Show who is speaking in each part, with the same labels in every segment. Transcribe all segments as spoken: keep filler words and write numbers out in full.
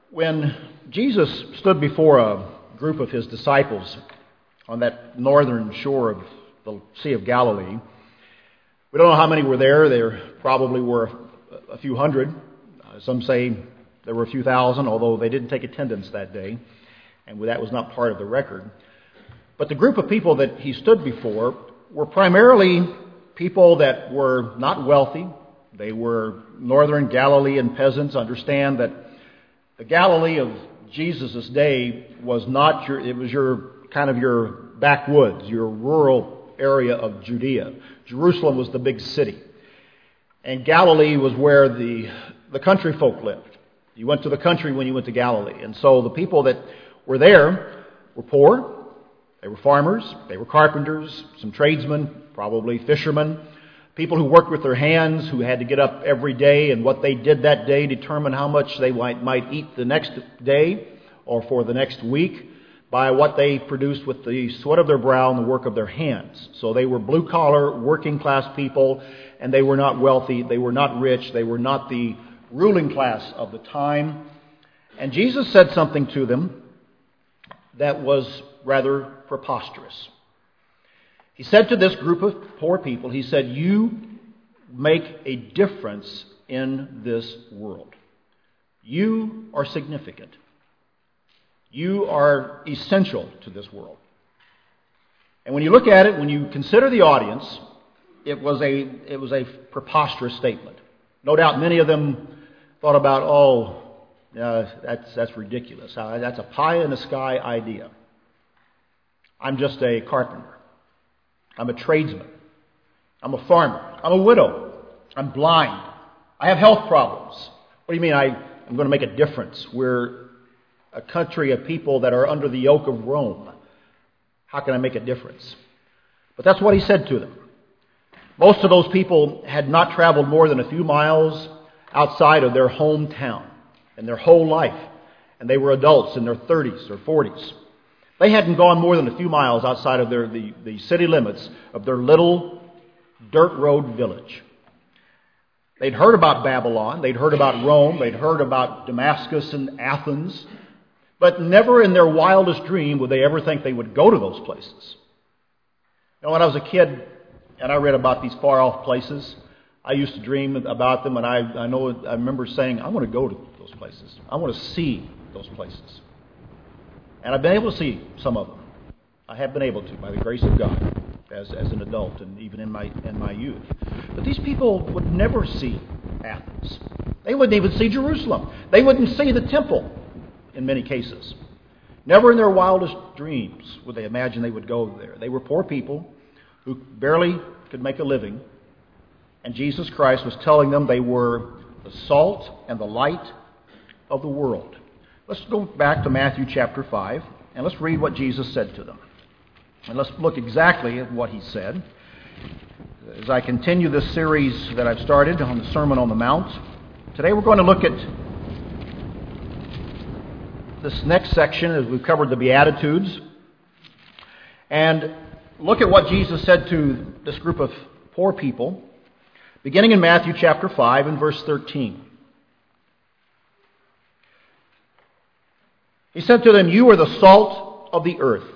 Speaker 1: When Jesus stood before a group of his disciples on that northern shore of the Sea of Galilee, we don't know how many were there. There probably were a few hundred. Uh, some say there were a few thousand, although they didn't take attendance that day, and that was not part of the record. But the group of people that he stood before were primarily people that were not wealthy. They were northern Galilean peasants. Understand that the Galilee of Jesus' day was not your, it was your kind of your backwoods, your rural area of Judea. Jerusalem was the big city. And Galilee was where the, the country folk lived. You went to the country when you went to Galilee. And so the people that were there were poor. They were farmers. They were carpenters, some tradesmen, probably fishermen. People who worked with their hands, who had to get up every day, and what they did that day determined how much they might, might eat the next day or for the next week by what they produced with the sweat of their brow and the work of their hands. So they were blue-collar, working-class people, and they were not wealthy, they were not rich, they were not the ruling class of the time. And Jesus said something to them that was rather preposterous. He said to this group of poor people, he said, "You make a difference in this world. You are significant. You are essential to this world." And when you look at it, when you consider the audience, it was a it was a preposterous statement. No doubt many of them thought about, oh, uh, that's that's ridiculous. Uh, that's a pie-in-the-sky idea. I'm just a carpenter. I'm a tradesman. I'm a farmer. I'm a widow. I'm blind. I have health problems. What do you mean I, I'm going to make a difference? We're a country of people that are under the yoke of Rome. How can I make a difference? But that's what he said to them. Most of those people had not traveled more than a few miles outside of their hometown in their whole life. And they were adults in their thirties or forties. They hadn't gone more than a few miles outside of their, the, the city limits of their little dirt road village. They'd heard about Babylon. They'd heard about Rome. They'd heard about Damascus and Athens. But never in their wildest dream would they ever think they would go to those places. You know, when I was a kid and I read about these far-off places, I used to dream about them, and I, I know I remember saying, I want to go to those places. I want to see those places. And I've been able to see some of them. I have been able to, by the grace of God, as, as an adult and even in my in my youth. But these people would never see Athens. They wouldn't even see Jerusalem. They wouldn't see the temple in many cases. Never in their wildest dreams would they imagine they would go there. They were poor people who barely could make a living. And Jesus Christ was telling them they were the salt and the light of the world. Let's go back to Matthew chapter five, and let's read what Jesus said to them. And let's look exactly at what he said. As I continue this series that I've started on the Sermon on the Mount, today we're going to look at this next section as we've covered the Beatitudes, and look at what Jesus said to this group of poor people, beginning in Matthew chapter five and verse thirteen. He said to them, "You are the salt of the earth.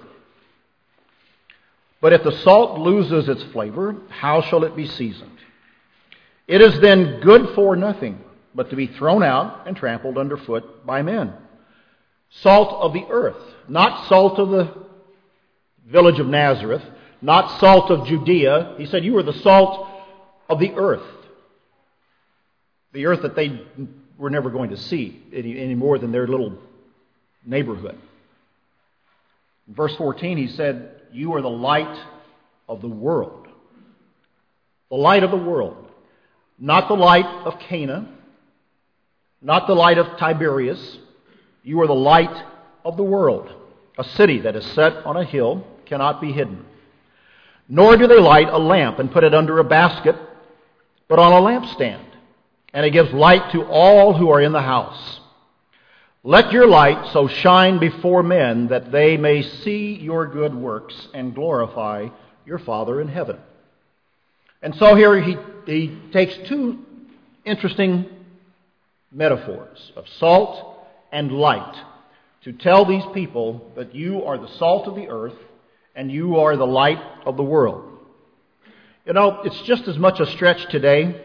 Speaker 1: But if the salt loses its flavor, how shall it be seasoned? It is then good for nothing, but to be thrown out and trampled underfoot by men. Salt of the earth, not salt of the village of Nazareth, not salt of Judea." He said, you are the salt of the earth. The earth that they were never going to see any, any more than their little neighborhood. In verse fourteen, he said, you are the light of the world. The light of the world. Not the light of Cana. Not the light of Tiberias. You are the light of the world. A city that is set on a hill cannot be hidden. Nor do they light a lamp and put it under a basket, but on a lampstand. And it gives light to all who are in the house. Let your light so shine before men that they may see your good works and glorify your Father in heaven. And so here he, he takes two interesting metaphors of salt and light, to tell these people that you are the salt of the earth and you are the light of the world. You know, it's just as much a stretch today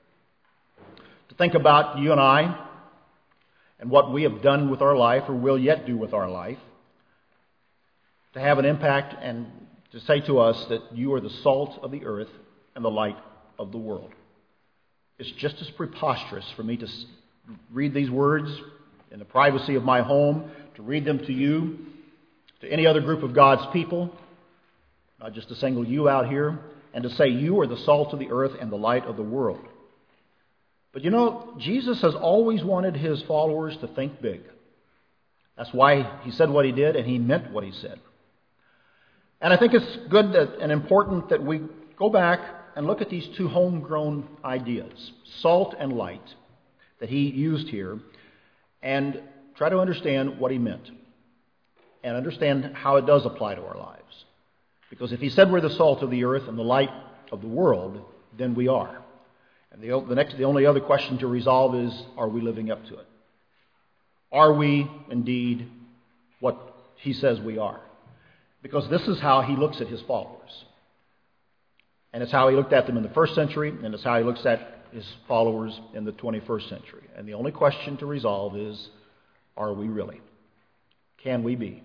Speaker 1: to think about you and I and what we have done with our life or will yet do with our life, to have an impact and to say to us that you are the salt of the earth and the light of the world. It's just as preposterous for me to read these words in the privacy of my home, to read them to you, to any other group of God's people, not just to single you out here, and to say you are the salt of the earth and the light of the world. But you know, Jesus has always wanted his followers to think big. That's why he said what he did, and he meant what he said. And I think it's good that, and important that we go back and look at these two homegrown ideas, salt and light, that he used here, and try to understand what he meant and understand how it does apply to our lives. Because if he said we're the salt of the earth and the light of the world, then we are. And the, the next, the only other question to resolve is, are we living up to it? Are we indeed what he says we are? Because this is how he looks at his followers. And it's how he looked at them in the first century, and it's how he looks at his followers in the twenty-first century. And the only question to resolve is, are we really? Can we be?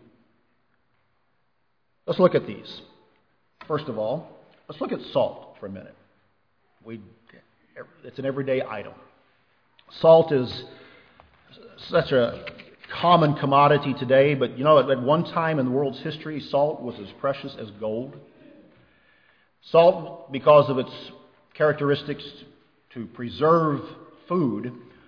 Speaker 1: Let's look at these. First of all, let's look at salt for a minute. We, it's an everyday item. Salt is such a common commodity today, but you know, at one time in the world's history, salt was as precious as gold. Salt, because of its characteristics to preserve food,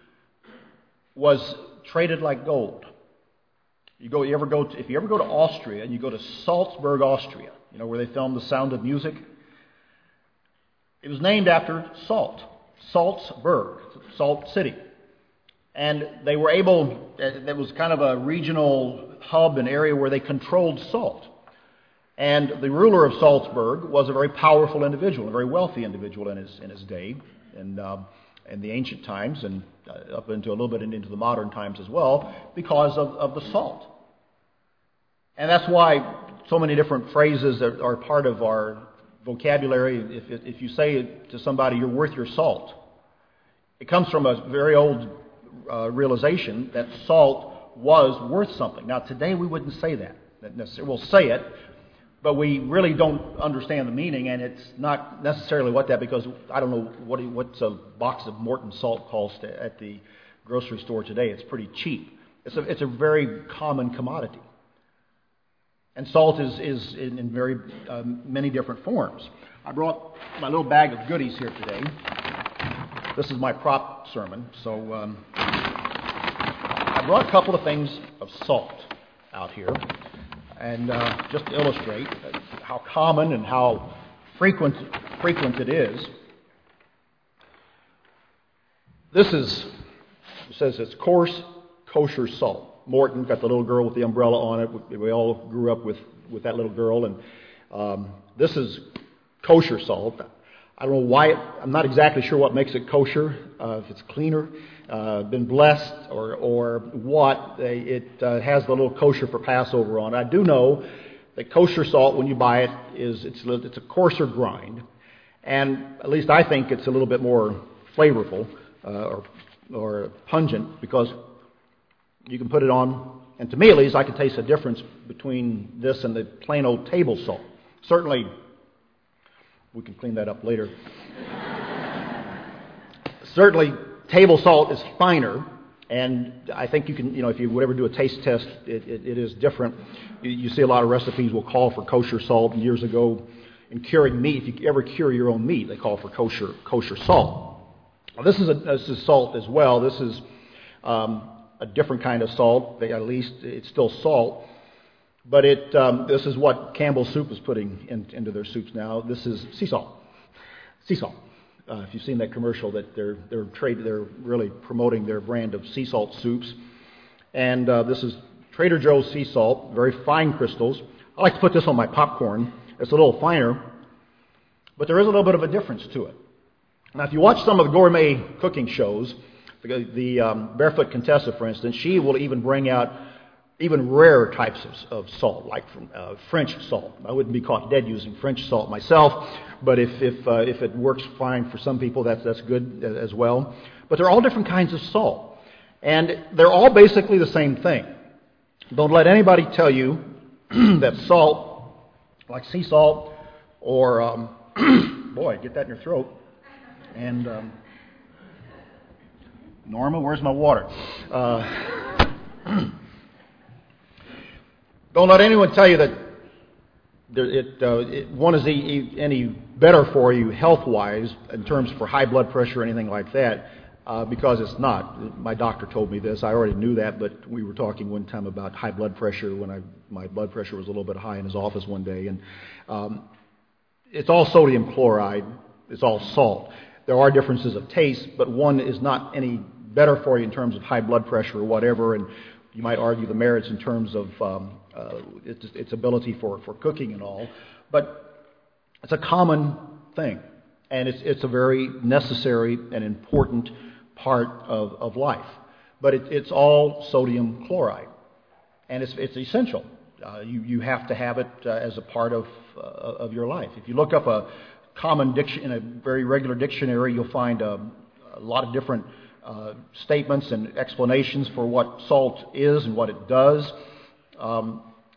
Speaker 1: was traded like gold. You go, you ever go to, if you ever go to Austria and you go to Salzburg, Austria, you know where they filmed The Sound of Music? It was named after salt, Salzburg, Salt City. And they were able, that was kind of a regional hub, an area where they controlled salt. And the ruler of Salzburg was a very powerful individual, a very wealthy individual in his in his day, in, uh, in the ancient times, and uh, up into a little bit into the modern times as well, because of, of the salt. And that's why so many different phrases are, are part of our vocabulary. If, if you say to somebody, you're worth your salt, it comes from a very old uh, realization that salt was worth something. Now, today we wouldn't say that. We'll say it, but we really don't understand the meaning, and it's not necessarily what that, because I don't know what what's a box of Morton salt costs at the grocery store today. It's pretty cheap. It's a, it's a very common commodity. And salt is, is in, in very uh, many different forms. I brought my little bag of goodies here today. This is my prop sermon, so um, I brought a couple of things of salt out here. And uh, just to illustrate how common and how frequent frequent it is, this is, it says it's coarse kosher salt. Morton, got the little girl with the umbrella on it. We, we all grew up with, with that little girl. And um, this is kosher salt. I don't know why, it, I'm not exactly sure what makes it kosher, uh, if it's cleaner, uh, been blessed, or or what. It uh, has the little kosher for Passover on it. I do know that kosher salt, when you buy it, is it's, it's a coarser grind, and at least I think it's a little bit more flavorful uh, or, or pungent, because you can put it on, and to me at least, I can taste a difference between this and the plain old table salt. Certainly, we can clean that up later. Certainly, table salt is finer, and I think you can, you know, if you would ever do a taste test, it, it, it is different. You, you see a lot of recipes will call for kosher salt. Years ago, in curing meat, if you ever cure your own meat, they call for kosher kosher salt. Well, this is a this is salt as well. This is um, a different kind of salt. At least it's still salt. But it um, this is what Campbell's Soup is putting in, into their soups now. This is sea salt. Sea salt. Uh, if you've seen that commercial, that they're they're trade they're really promoting their brand of sea salt soups. And uh, this is Trader Joe's sea salt, very fine crystals. I like to put this on my popcorn. It's a little finer, but there is a little bit of a difference to it. Now, if you watch some of the gourmet cooking shows, The, the um, Barefoot Contessa, for instance, she will even bring out even rarer types of, of salt, like from, uh, French salt. I wouldn't be caught dead using French salt myself, but if if, uh, if it works fine for some people, that's that's good as well. But they're all different kinds of salt, and they're all basically the same thing. Don't let anybody tell you that salt, like sea salt, or um, boy, get that in your throat. And um, Norma, where's my water? Uh, Don't let anyone tell you that there, it, uh, it, one is e- any better for you health-wise in terms for high blood pressure or anything like that, uh, because it's not. My doctor told me this. I already knew that, but we were talking one time about high blood pressure when I, my blood pressure was a little bit high in his office one day. And um, it's all sodium chloride. It's all salt. There are differences of taste, but one is not any better for you in terms of high blood pressure or whatever. And you might argue the merits in terms of um, uh, its, its ability for, for cooking and all, but it's a common thing, and it's it's a very necessary and important part of, of life. But it, it's all sodium chloride, and it's it's essential. Uh, you you have to have it uh, as a part of uh, of your life. If you look up a common diction in a very regular dictionary, you'll find a, a lot of different Uh, statements and explanations for what salt is and what it does. Um,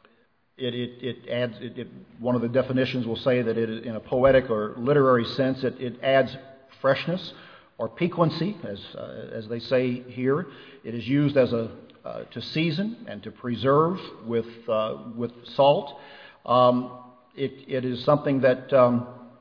Speaker 1: it, it, it adds. It, it, one of the definitions will say that it, in a poetic or literary sense, it, it adds freshness or piquancy, as uh, as they say here. It is used as a uh, to season and to preserve with uh, with salt. Um, it, it is something that um,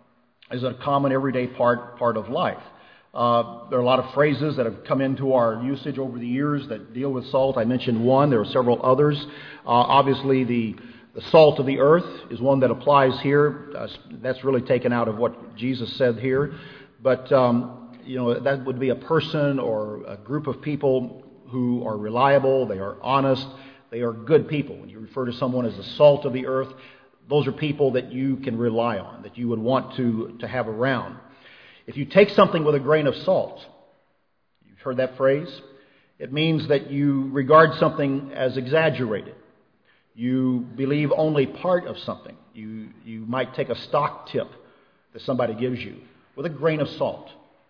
Speaker 1: is a common everyday part part of life. Uh, there are a lot of phrases that have come into our usage over the years that deal with salt. I mentioned one. There are several others. Uh, obviously, the, the salt of the earth is one that applies here. Uh, that's really taken out of what Jesus said here. But, um, you know, that would be a person or a group of people who are reliable, they are honest, they are good people. When you refer to someone as the salt of the earth, those are people that you can rely on, that you would want to, to have around. If you take something with a grain of salt, you've heard that phrase, it means that you regard something as exaggerated. You believe only part of something. You, you might take a stock tip that somebody gives you with a grain of salt,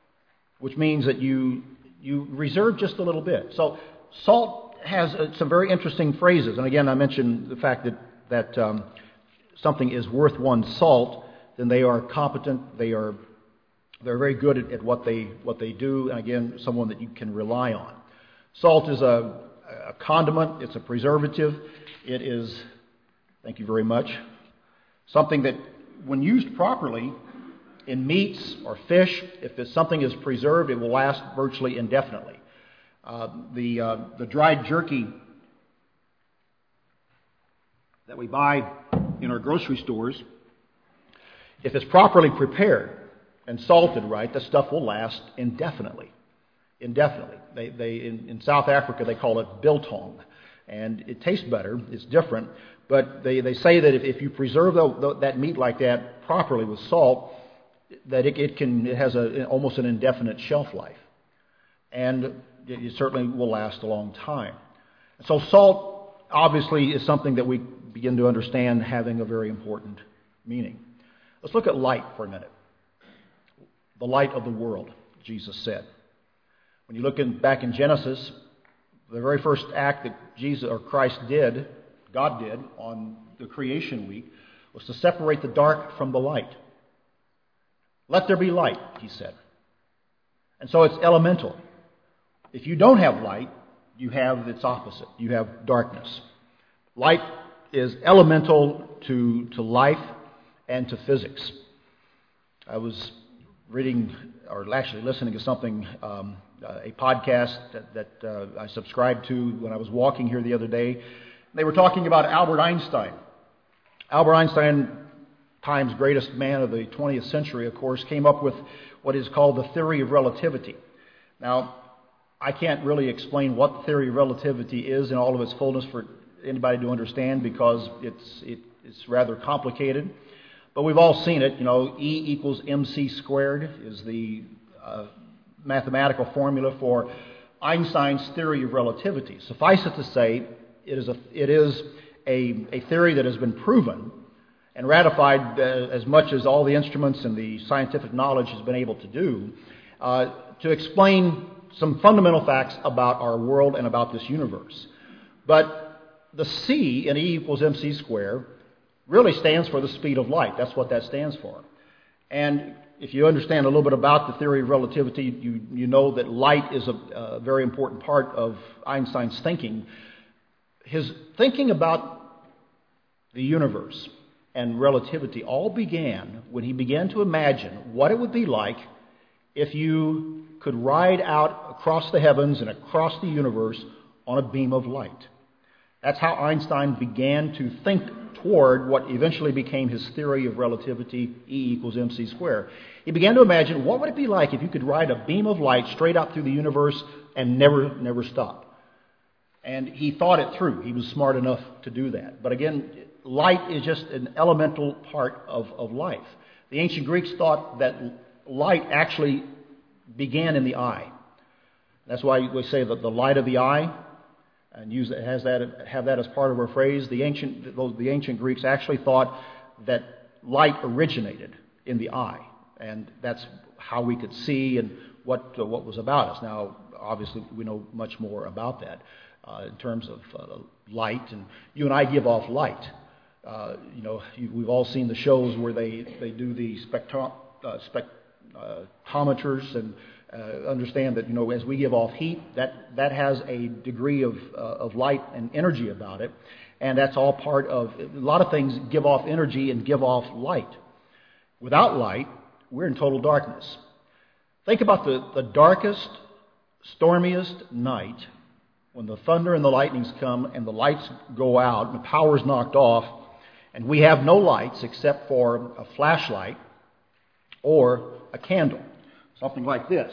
Speaker 1: which means that you, you reserve just a little bit. So salt has uh, some very interesting phrases. And again, I mentioned the fact that, that um, something is worth one's salt, then they are competent, they are They're very good at, at what they what they do, and again, someone that you can rely on. Salt is a, a condiment. It's a preservative. It is, thank you very much, something that, when used properly in meats or fish, if it's something is preserved, it will last virtually indefinitely. Uh, the uh, the dried jerky that we buy in our grocery stores, if it's properly prepared and salted right, the stuff will last indefinitely. Indefinitely. They, they in, in South Africa, they call it biltong. And it tastes better. It's different. But they, they say that if, if you preserve the, the, that meat like that properly with salt, that it, it can it has a, almost an indefinite shelf life. And it, it certainly will last a long time. So salt, obviously, is something that we begin to understand having a very important meaning. Let's look at light for a minute. The light of the world, Jesus said. When you look in, back in Genesis, the very first act that Jesus or Christ did, God did, on the creation week, was to separate the dark from the light. Let there be light, he said. And so it's elemental. If you don't have light, you have its opposite. You have darkness. Light is elemental to, to life and to physics. I was reading, or actually listening to something, um, uh, a podcast that, that uh, I subscribed to when I was walking here the other day. They were talking about Albert Einstein. Albert Einstein, time's greatest man of the twentieth century, of course, came up with what is called the theory of relativity. Now, I can't really explain what the theory of relativity is in all of its fullness for anybody to understand, because it's it, it's rather complicated. But we've all seen it. You know, E equals mc squared is the uh, mathematical formula for Einstein's theory of relativity. Suffice it to say, it is a, it is a, a theory that has been proven and ratified uh, as much as all the instruments and the scientific knowledge has been able to do, uh, to explain some fundamental facts about our world and about this universe. But the c in E equals mc squared really stands for the speed of light. That's what that stands for. And if you understand a little bit about the theory of relativity, you, you know that light is a, a very important part of Einstein's thinking. His thinking about the universe and relativity all began when he began to imagine what it would be like if you could ride out across the heavens and across the universe on a beam of light. That's how Einstein began to think toward what eventually became his theory of relativity, E equals mc squared. He began to imagine what would it be like if you could ride a beam of light straight out through the universe and never, never stop. And he thought it through. He was smart enough to do that. But again, light is just an elemental part of, of life. The ancient Greeks thought that light actually began in the eye. That's why we say that the light of the eye, and use that, has that have that as part of our phrase. The ancient the ancient Greeks actually thought that light originated in the eye, and that's how we could see and what uh, what was about us. Now, obviously, we know much more about that uh, in terms of uh, light, and you and I give off light. Uh, you know, you, we've all seen the shows where they, they do the spectro, uh, spectrometers and uh, understand that, you know, as we give off heat, that, that has a degree of, uh, of light and energy about it. And that's all part of, a lot of things give off energy and give off light. Without light, we're in total darkness. Think about the, the darkest, stormiest night when the thunder and the lightnings come and the lights go out and the power's knocked off, and we have no lights except for a flashlight or a candle, something like this.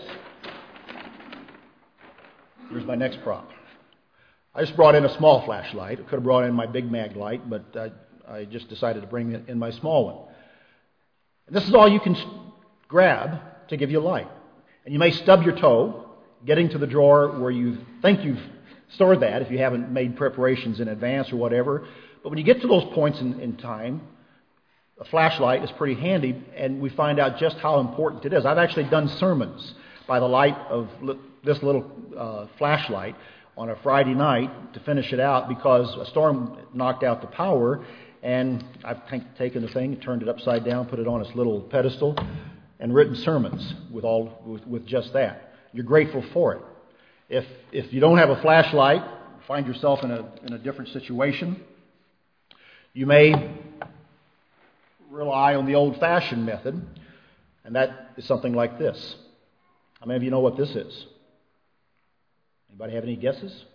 Speaker 1: Here's my next prop. I just brought in a small flashlight. I could have brought in my big mag light, but I, I just decided to bring in my small one. And this is all you can grab to give you light. And you may stub your toe getting to the drawer where you think you've stored that if you haven't made preparations in advance or whatever. But when you get to those points in, in time, a flashlight is pretty handy, and we find out just how important it is. I've actually done sermons by the light of li- this little uh, flashlight on a Friday night to finish it out because a storm knocked out the power, and I've t- taken the thing, turned it upside down, put it on its little pedestal, and written sermons with all with, with just that. You're grateful for it. If if you don't have a flashlight, find yourself in a in a different situation, you may rely on the old-fashioned method, and that is something like this. How many of you know what this is? Anybody have any guesses?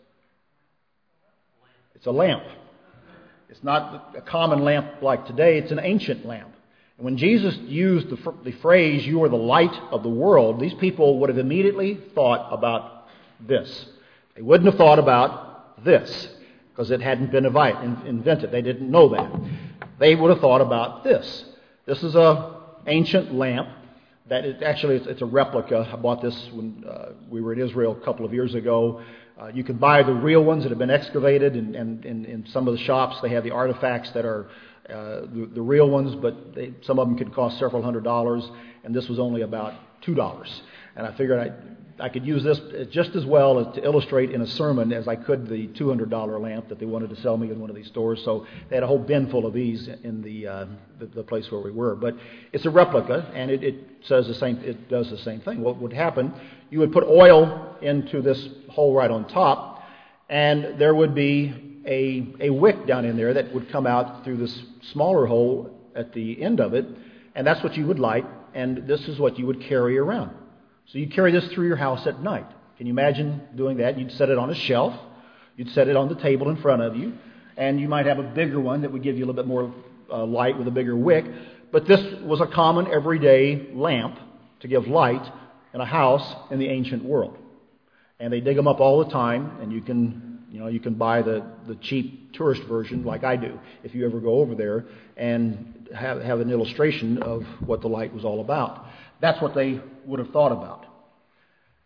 Speaker 1: It's a lamp. It's not a common lamp like today. It's an ancient lamp. And when Jesus used the, the phrase, "You are the light of the world," these people would have immediately thought about this. They wouldn't have thought about this because it hadn't been invented. They didn't know that. They would have thought about this. This is a ancient lamp that is actually it's, it's a replica. I bought this when uh, we were in Israel a couple of years ago. Uh, you can buy the real ones that have been excavated, and, and, and in some of the shops they have the artifacts that are uh, the, the real ones, but they, some of them could cost several hundred dollars, and this was only about two dollars. And I figured I I could use this just as well as to illustrate in a sermon as I could the two hundred dollars lamp that they wanted to sell me in one of these stores. So they had a whole bin full of these in the uh, the, the place where we were. But it's a replica, and it, it says the same. It does the same thing. What would happen? You would put oil into this hole right on top, and there would be a a wick down in there that would come out through this smaller hole at the end of it, and that's what you would light. And this is what you would carry around. So you carry this through your house at night. Can you imagine doing that? You'd set it on a shelf. You'd set it on the table in front of you. And you might have a bigger one that would give you a little bit more uh, light with a bigger wick. But this was a common everyday lamp to give light in a house in the ancient world. And they dig them up all the time. And you can, you know, you can buy the, the cheap tourist version like I do if you ever go over there and have, have an illustration of what the light was all about. That's what they would have thought about.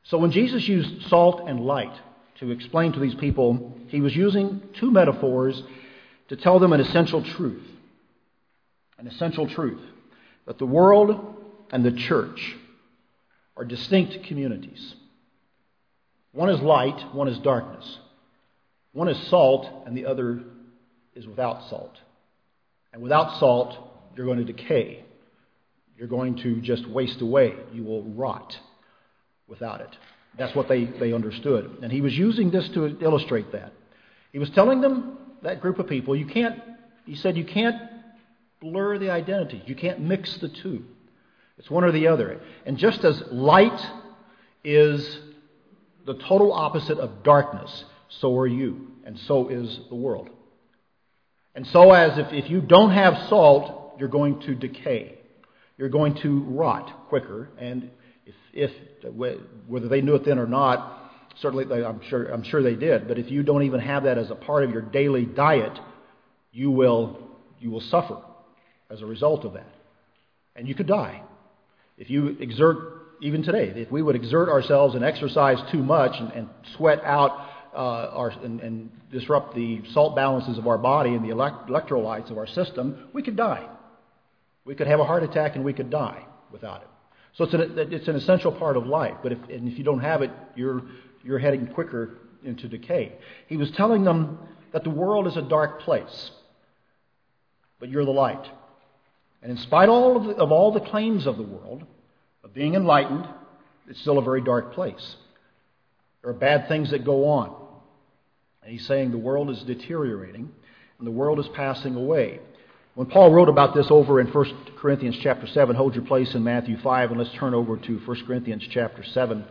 Speaker 1: So when Jesus used salt and light to explain to these people, he was using two metaphors to tell them an essential truth. An essential truth. That the world and the church are distinct communities. One is light, one is darkness. One is salt, and the other is without salt. And without salt, you're going to decay. You're going to just waste away. You will rot without it. That's what they, they understood. And he was using this to illustrate that. He was telling them, that group of people, you can't, he said, you can't blur the identity. You can't mix the two. It's one or the other. And just as light is the total opposite of darkness, so are you, and so is the world. And so as if, if you don't have salt, you're going to decay. You're going to rot quicker, and if, if whether they knew it then or not, certainly they, I'm sure I'm sure they did. But if you don't even have that as a part of your daily diet, you will you will suffer as a result of that, and you could die if you exert. Even today, if we would exert ourselves and exercise too much and, and sweat out uh, our and, and disrupt the salt balances of our body and the elect- electrolytes of our system, we could die. We could have a heart attack and we could die without it. So it's an, it's an essential part of life. But if, and if you don't have it, you're you're heading quicker into decay. He was telling them that the world is a dark place, but you're the light. And in spite all of, the, of all the claims of the world, of being enlightened, it's still a very dark place. There are bad things that go on. And he's saying the world is deteriorating and the world is passing away. When Paul wrote about this over in First Corinthians chapter seven, hold your place in Matthew five, and let's turn over to First Corinthians chapter seven.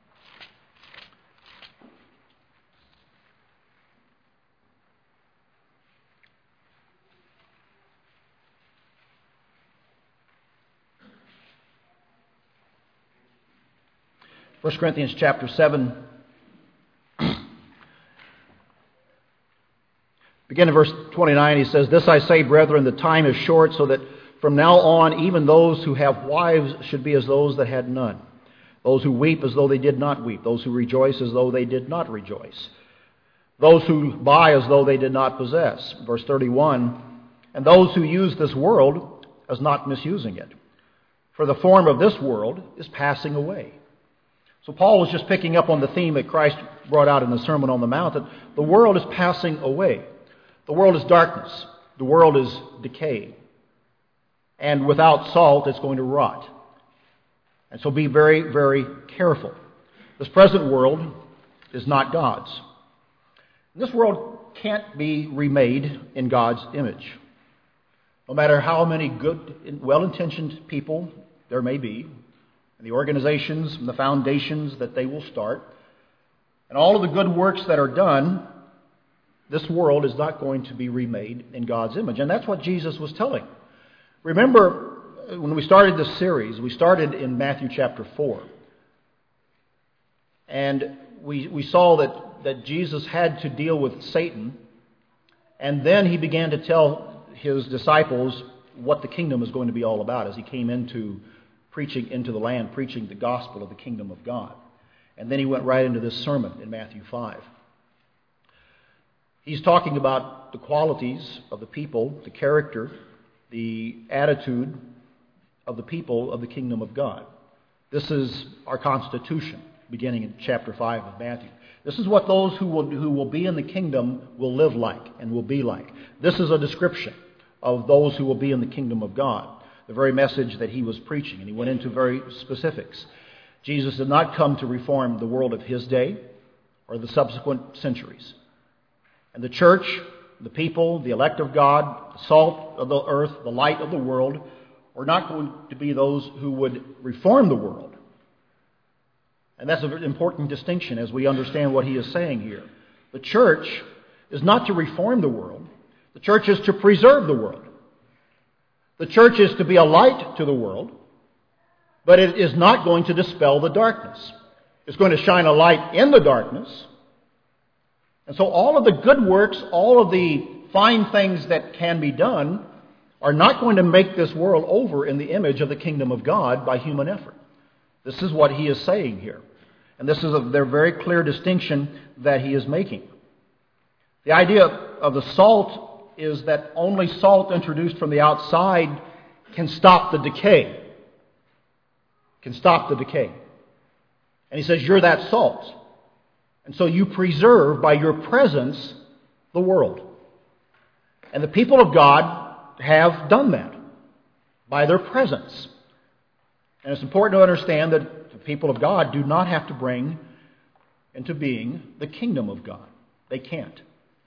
Speaker 1: First Corinthians chapter seven, begin in verse twenty-nine, he says, "This I say, brethren, the time is short, so that from now on even those who have wives should be as those that had none. Those who weep as though they did not weep. Those who rejoice as though they did not rejoice. Those who buy as though they did not possess." Verse thirty-one, "And those who use this world as not misusing it. For the form of this world is passing away." So Paul was just picking up on the theme that Christ brought out in the Sermon on the Mount, that the world is passing away. The world is darkness. The world is decay. And without salt, it's going to rot. And so be very, very careful. This present world is not God's. This world can't be remade in God's image. No matter how many good, well-intentioned people there may be, and the organizations and the foundations that they will start, and all of the good works that are done, this world is not going to be remade in God's image. And that's what Jesus was telling. Remember, when we started this series, we started in Matthew chapter four. And we, we saw that, that Jesus had to deal with Satan, and then he began to tell his disciples what the kingdom is going to be all about as he came into preaching into the land, preaching the gospel of the kingdom of God. And then he went right into this sermon in Matthew five. He's talking about the qualities of the people, the character, the attitude of the people of the kingdom of God. This is our constitution, beginning in chapter five of Matthew. This is what those who will, who will be in the kingdom will live like and will be like. This is a description of those who will be in the kingdom of God. The very message that he was preaching, and he went into very specifics. Jesus did not come to reform the world of his day or the subsequent centuries. And the church, the people, the elect of God, the salt of the earth, the light of the world, are not going to be those who would reform the world. And that's an important distinction as we understand what he is saying here. The church is not to reform the world. The church is to preserve the world. The church is to be a light to the world, but it is not going to dispel the darkness. It's going to shine a light in the darkness. And so all of the good works, all of the fine things that can be done are not going to make this world over in the image of the kingdom of God by human effort. This is what he is saying here. And this is a their very clear distinction that he is making. The idea of the salt is that only salt introduced from the outside can stop the decay. Can stop the decay. And he says, you're that salt. And so you preserve by your presence the world. And the people of God have done that by their presence. And it's important to understand that the people of God do not have to bring into being the kingdom of God. They can't.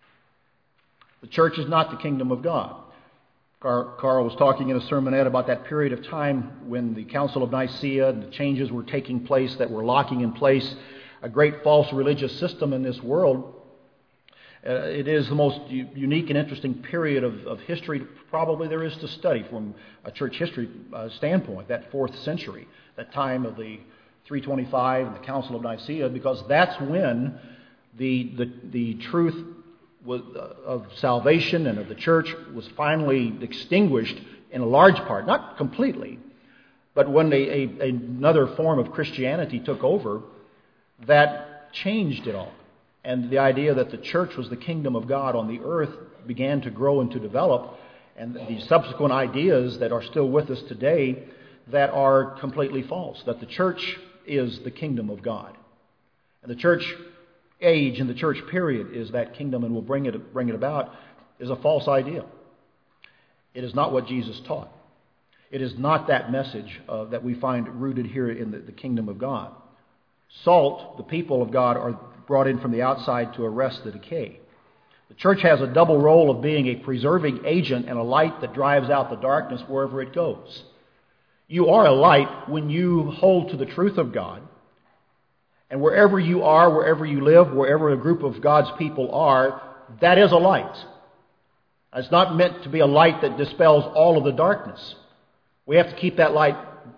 Speaker 1: The church is not the kingdom of God. Carl was talking in a sermonette about that period of time when the Council of Nicaea and the changes were taking place that were locking in place a great false religious system in this world. Uh, it is the most u- unique and interesting period of, of history probably there is to study from a church history uh, standpoint, that fourth century, that time of the three twenty-five and the Council of Nicaea, because that's when the the, the truth was, uh, of salvation and of the church was finally extinguished in a large part, not completely, but when a, a, another form of Christianity took over, that changed it all. And the idea that the church was the kingdom of God on the earth began to grow and to develop, and the subsequent ideas that are still with us today that are completely false, that the church is the kingdom of God. And the church age and the church period is that kingdom and will bring it, bring it about, is a false idea. It is not what Jesus taught. It is not that message uh, that we find rooted here in the, the kingdom of God. Salt, the people of God, are brought in from the outside to arrest the decay. The church has a double role of being a preserving agent and a light that drives out the darkness wherever it goes. You are a light when you hold to the truth of God. And wherever you are, wherever you live, wherever a group of God's people are, that is a light. It's not meant to be a light that dispels all of the darkness. We have to keep that light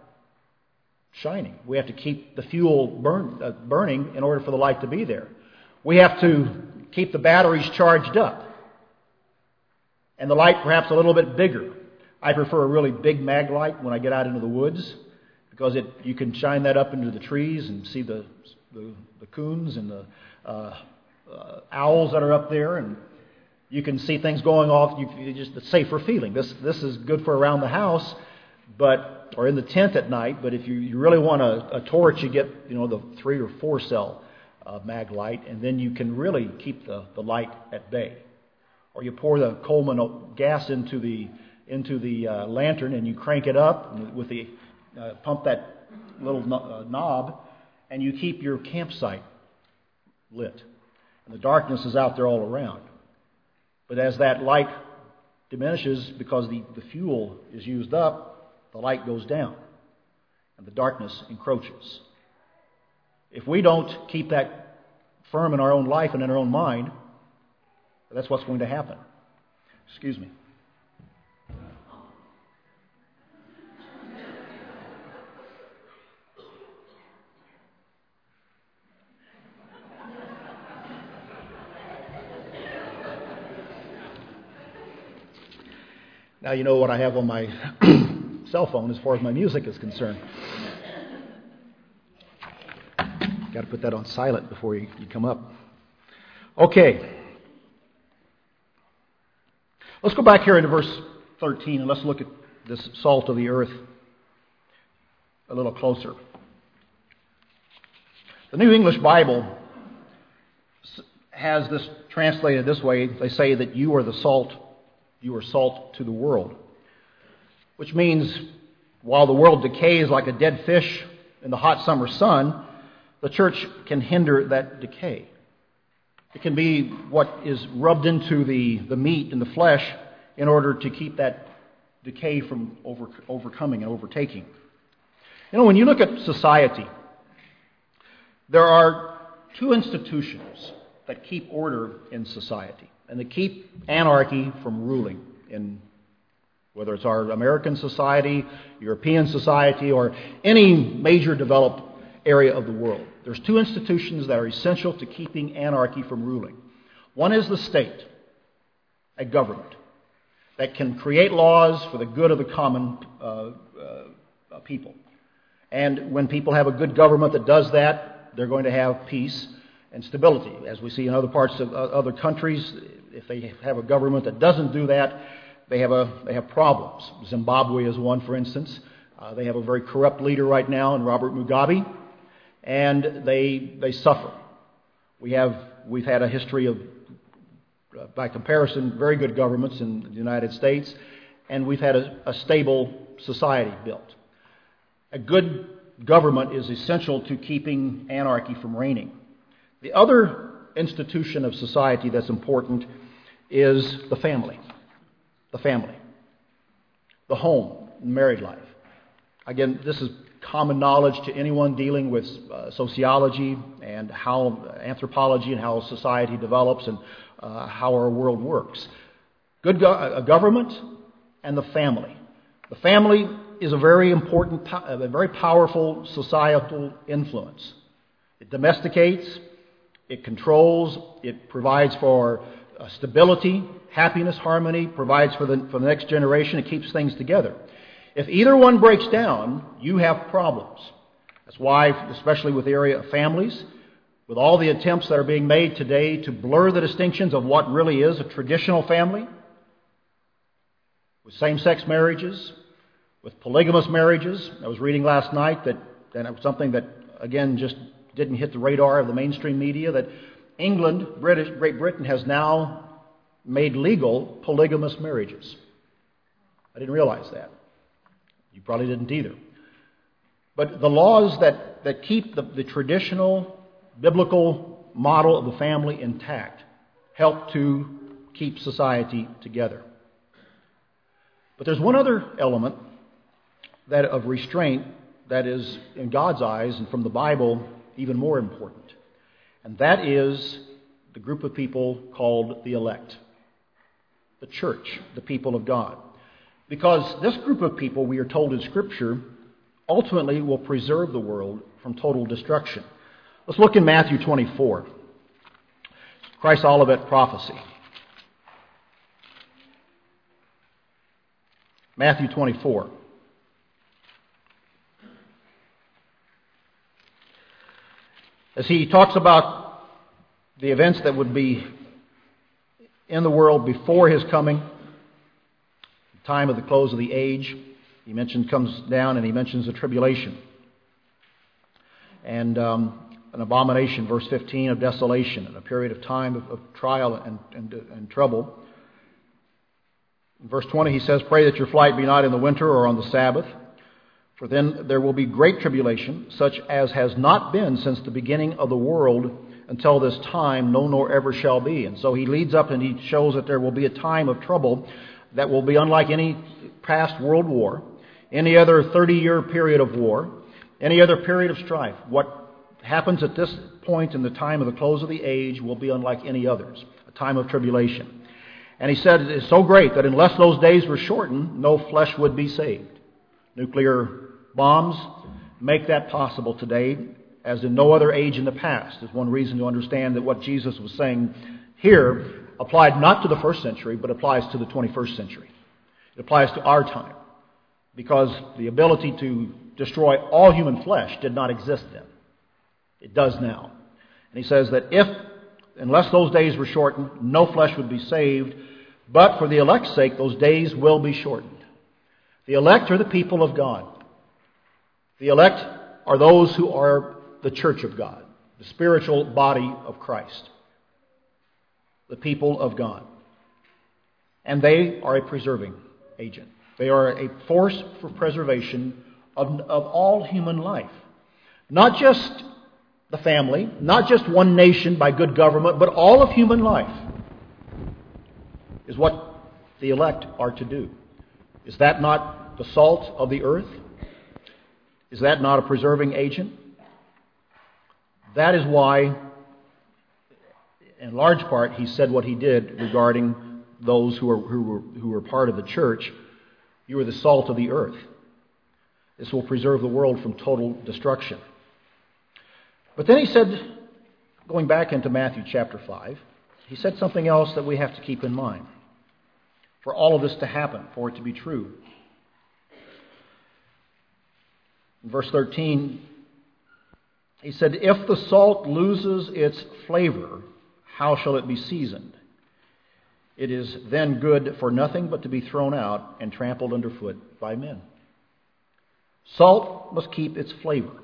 Speaker 1: shining. We have to keep the fuel burn, uh, burning in order for the light to be there. We have to keep the batteries charged up. And the light perhaps a little bit bigger. I prefer a really big mag light when I get out into the woods, because it you can shine that up into the trees and see the the, the coons and the uh, uh, owls that are up there, and you can see things going off. You, you just a safer feeling. This this is good for around the house, but or in the tent at night. But if you, you really want a, a torch, you get you know the three or four cell uh, mag light, and then you can really keep the, the light at bay. Or you pour the Coleman gas into the into the uh, lantern and you crank it up with the uh, pump that little no, uh, knob, and you keep your campsite lit. And the darkness is out there all around. But as that light diminishes because the, the fuel is used up, the light goes down and the darkness encroaches. If we don't keep that firm in our own life and in our own mind, that's what's going to happen. Excuse me. Now you know what I have on my cell phone as far as my music is concerned. Got to put that on silent before you, you come up. Okay. Let's go back here into verse thirteen and let's look at this salt of the earth a little closer. The New English Bible has this translated this way. They say that you are the salt, you are salt to the world. Which means while the world decays like a dead fish in the hot summer sun, the church can hinder that decay. It can be what is rubbed into the, the meat and the flesh in order to keep that decay from over, overcoming and overtaking. You know, when you look at society, there are two institutions that keep order in society and that keep anarchy from ruling in whether it's our American society, European society, or any major developed area of the world. There's two institutions that are essential to keeping anarchy from ruling. One is the state, a government, that can create laws for the good of the common uh, uh, people. And when people have a good government that does that, they're going to have peace and stability. As we see in other parts of uh, other countries, if they have a government that doesn't do that, they have a they have problems. Zimbabwe is one, for instance. Uh, they have a very corrupt leader right now in Robert Mugabe, and they they suffer. We have we've had a history of, uh, by comparison, very good governments in the United States, and we've had a, a stable society built. A good government is essential to keeping anarchy from reigning. The other institution of society that's important is the family. The family. The home, married life. Again, this is common knowledge to anyone dealing with uh, sociology and how anthropology and how society develops and uh, how our world works. Good go- a government and the family. The family is a very important, a very powerful societal influence. It domesticates, it controls, it provides for uh, stability, happiness, harmony, provides for the, for the next generation, it keeps things together. If either one breaks down, you have problems. That's why, especially with the area of families, with all the attempts that are being made today to blur the distinctions of what really is a traditional family, with same-sex marriages, with polygamous marriages. I was reading last night that, and it was something that, again, just didn't hit the radar of the mainstream media, that England, British, Great Britain, has now made legal polygamous marriages. I didn't realize that. You probably didn't either. But the laws that, that keep the, the traditional biblical model of the family intact help to keep society together. But there's one other element that of restraint that is, in God's eyes and from the Bible, even more important. And that is the group of people called the elect. The church, the people of God. Because this group of people, we are told in Scripture, ultimately will preserve the world from total destruction. Let's look in Matthew twenty-four. Christ's Olivet prophecy. Matthew twenty-four. As he talks about the events that would be in the world before his coming, the time of the close of the age, he mentions comes down and he mentions the tribulation. And um, an abomination, verse fifteen, of desolation, and a period of time of, of trial and, and, and trouble. In verse twenty, he says, "Pray that your flight be not in the winter or on the Sabbath, for then there will be great tribulation, such as has not been since the beginning of the world until this time, no nor ever shall be." And so he leads up and he shows that there will be a time of trouble that will be unlike any past world war, any other thirty-year period of war, any other period of strife. What happens at this point in the time of the close of the age will be unlike any others, a time of tribulation. And he said it is so great that unless those days were shortened, no flesh would be saved. Nuclear bombs make that possible today, as in no other age in the past. There's one reason to understand that what Jesus was saying here applied not to the first century, but applies to the twenty-first century. It applies to our time, because the ability to destroy all human flesh did not exist then. It does now. And he says that if, unless those days were shortened, no flesh would be saved, but for the elect's sake, those days will be shortened. The elect are the people of God. The elect are those who are the church of God, the spiritual body of Christ, the people of God. And they are a preserving agent. They are a force for preservation of, of all human life. Not just the family, not just one nation by good government, but all of human life is what the elect are to do. Is that not the salt of the earth? Is that not a preserving agent? That is why, in large part, he said what he did regarding those who are who were who were part of the church. You are the salt of the earth. This will preserve the world from total destruction. But then he said, going back into Matthew chapter five, he said something else that we have to keep in mind for all of this to happen, for it to be true. In verse thirteen, He said, "If the salt loses its flavor, how shall it be seasoned? It is then good for nothing but to be thrown out and trampled underfoot by men." Salt must keep its flavor.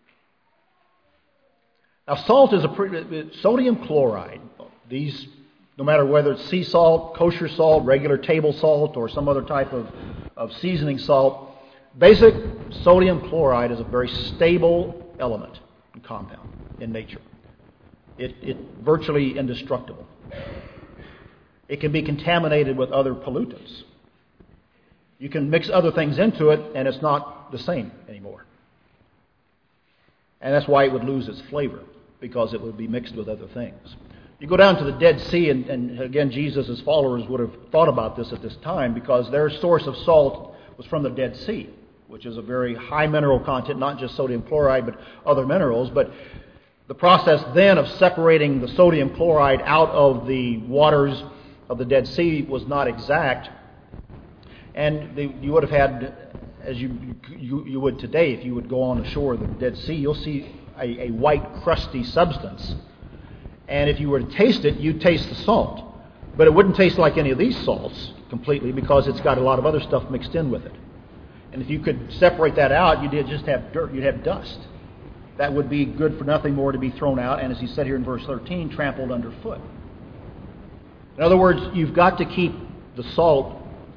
Speaker 1: Now, salt is a pretty, sodium chloride. These, no matter whether it's sea salt, kosher salt, regular table salt, or some other type of, of seasoning salt, basic sodium chloride is a very stable element and compound in nature. It, it virtually indestructible. It can be contaminated with other pollutants. You can mix other things into it, and it's not the same anymore. And that's why it would lose its flavor, because it would be mixed with other things. You go down to the Dead Sea, and, and again, Jesus' followers would have thought about this at this time, because their source of salt was from the Dead Sea, which is a very high mineral content, not just sodium chloride, but other minerals. But the process then of separating the sodium chloride out of the waters of the Dead Sea was not exact. And they, you would have had, as you, you you would today, if you would go on the shore of the Dead Sea, you'll see a, a white, crusty substance. And if you were to taste it, you'd taste the salt. But it wouldn't taste like any of these salts completely, because it's got a lot of other stuff mixed in with it. And if you could separate that out, you'd just have dirt, you'd have dust. That would be good for nothing more to be thrown out, and as he said here in verse thirteen, trampled underfoot. In other words, you've got to keep the salt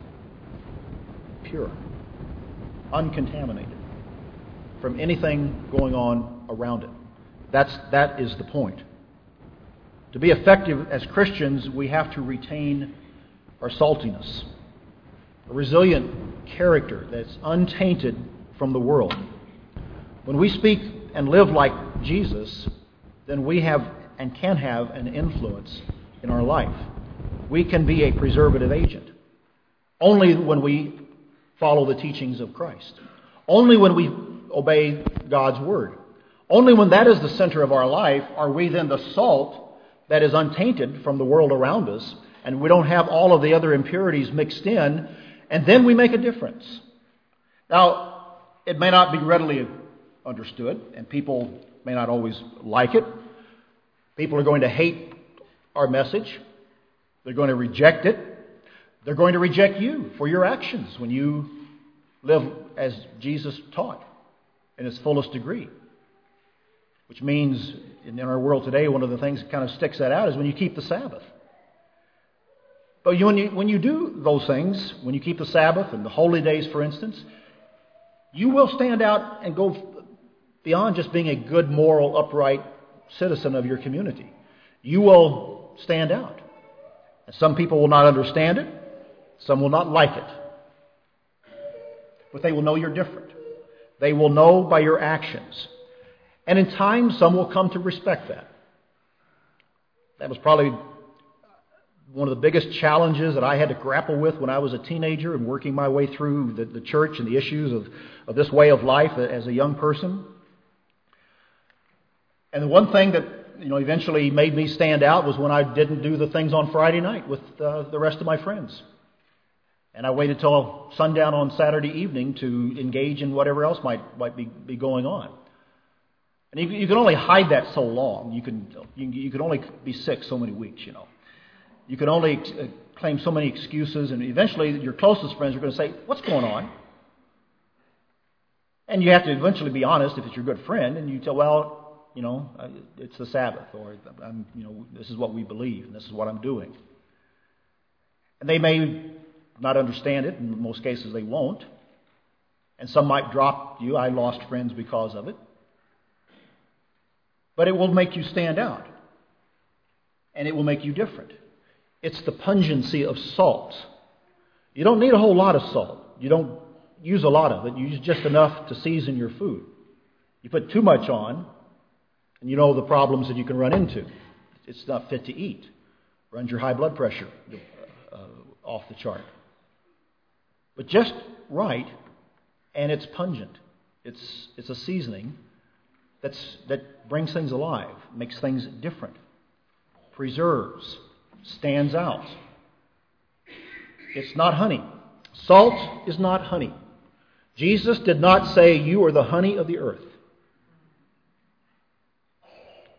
Speaker 1: pure, uncontaminated from anything going on around it. That's, that is the point. To be effective as Christians, we have to retain our saltiness, a resilient character that's untainted from the world. When we speak and live like Jesus, then we have and can have an influence in our life. We can be a preservative agent only when we follow the teachings of Christ, only when we obey God's Word. Only when that is the center of our life are we then the salt that is untainted from the world around us, and we don't have all of the other impurities mixed in, and then we make a difference. Now, it may not be readily understood, and people may not always like it. People are going to hate our message. They're going to reject it. They're going to reject you for your actions when you live as Jesus taught in its fullest degree. Which means, in our world today, one of the things that kind of sticks that out is when you keep the Sabbath. But you, when, you, when you do those things, when you keep the Sabbath and the holy days, for instance, you will stand out and go beyond just being a good, moral, upright citizen of your community. You will stand out. And some people will not understand it. Some will not like it. But they will know you're different. They will know by your actions. And in time, some will come to respect that. That was probably one of the biggest challenges that I had to grapple with when I was a teenager and working my way through the, the church and the issues of, of this way of life as a young person. And the one thing that you know eventually made me stand out was when I didn't do the things on Friday night with uh, the rest of my friends. And I waited till sundown on Saturday evening to engage in whatever else might, might be, be going on. And you, you can only hide that so long. You can you, you can only be sick so many weeks, you know. You can only ex- claim so many excuses, and eventually your closest friends are going to say, "What's going on?" And you have to eventually be honest if it's your good friend, and you tell, "Well, you know, it's the Sabbath, or I'm, you know, this is what we believe, and this is what I'm doing." And they may not understand it. In most cases, they won't. And some might drop you. I lost friends because of it. But it will make you stand out. And it will make you different. It's the pungency of salt. You don't need a whole lot of salt. You don't use a lot of it. You use just enough to season your food. You put too much on, and you know the problems that you can run into. It's not fit to eat. Runs your high blood pressure uh, off the chart. But just right, and it's pungent. It's it's a seasoning that's that brings things alive, makes things different, preserves, stands out. It's not honey. Salt is not honey. Jesus did not say, "You are the honey of the earth."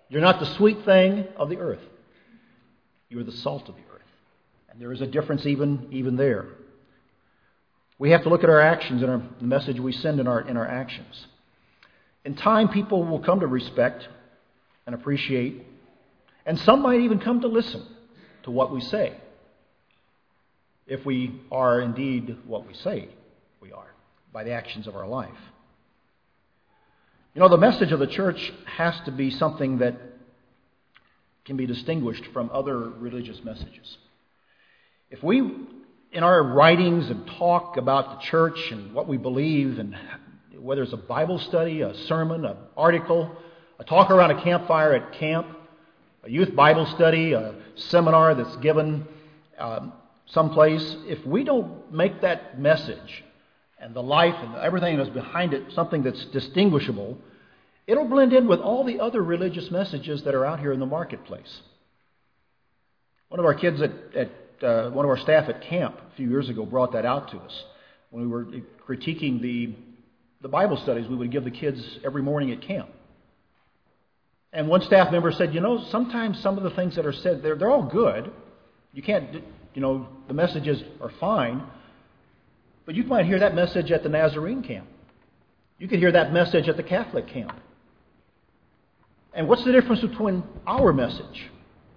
Speaker 1: You're not the sweet thing of the earth. You are the salt of the earth. And there is a difference even, even there. We have to look at our actions and our, the message we send in our, in our actions. In time, people will come to respect and appreciate, and some might even come to listen to what we say, if we are indeed what we say we are, by the actions of our life. You know, the message of the church has to be something that can be distinguished from other religious messages. If we, in our writings and talk about the church and what we believe, and whether it's a Bible study, a sermon, an article, a talk around a campfire at camp, a youth Bible study, a seminar that's given um, someplace, if we don't make that message and the life and everything that's behind it something that's distinguishable, it'll blend in with all the other religious messages that are out here in the marketplace. One of our kids at, at uh, one of our staff at camp a few years ago brought that out to us when we were critiquing the the Bible studies we would give the kids every morning at camp. And one staff member said, you know, sometimes some of the things that are said, they're, they're all good. You can't, you know, the messages are fine. But you might hear that message at the Nazarene camp. You could hear that message at the Catholic camp. And what's the difference between our message?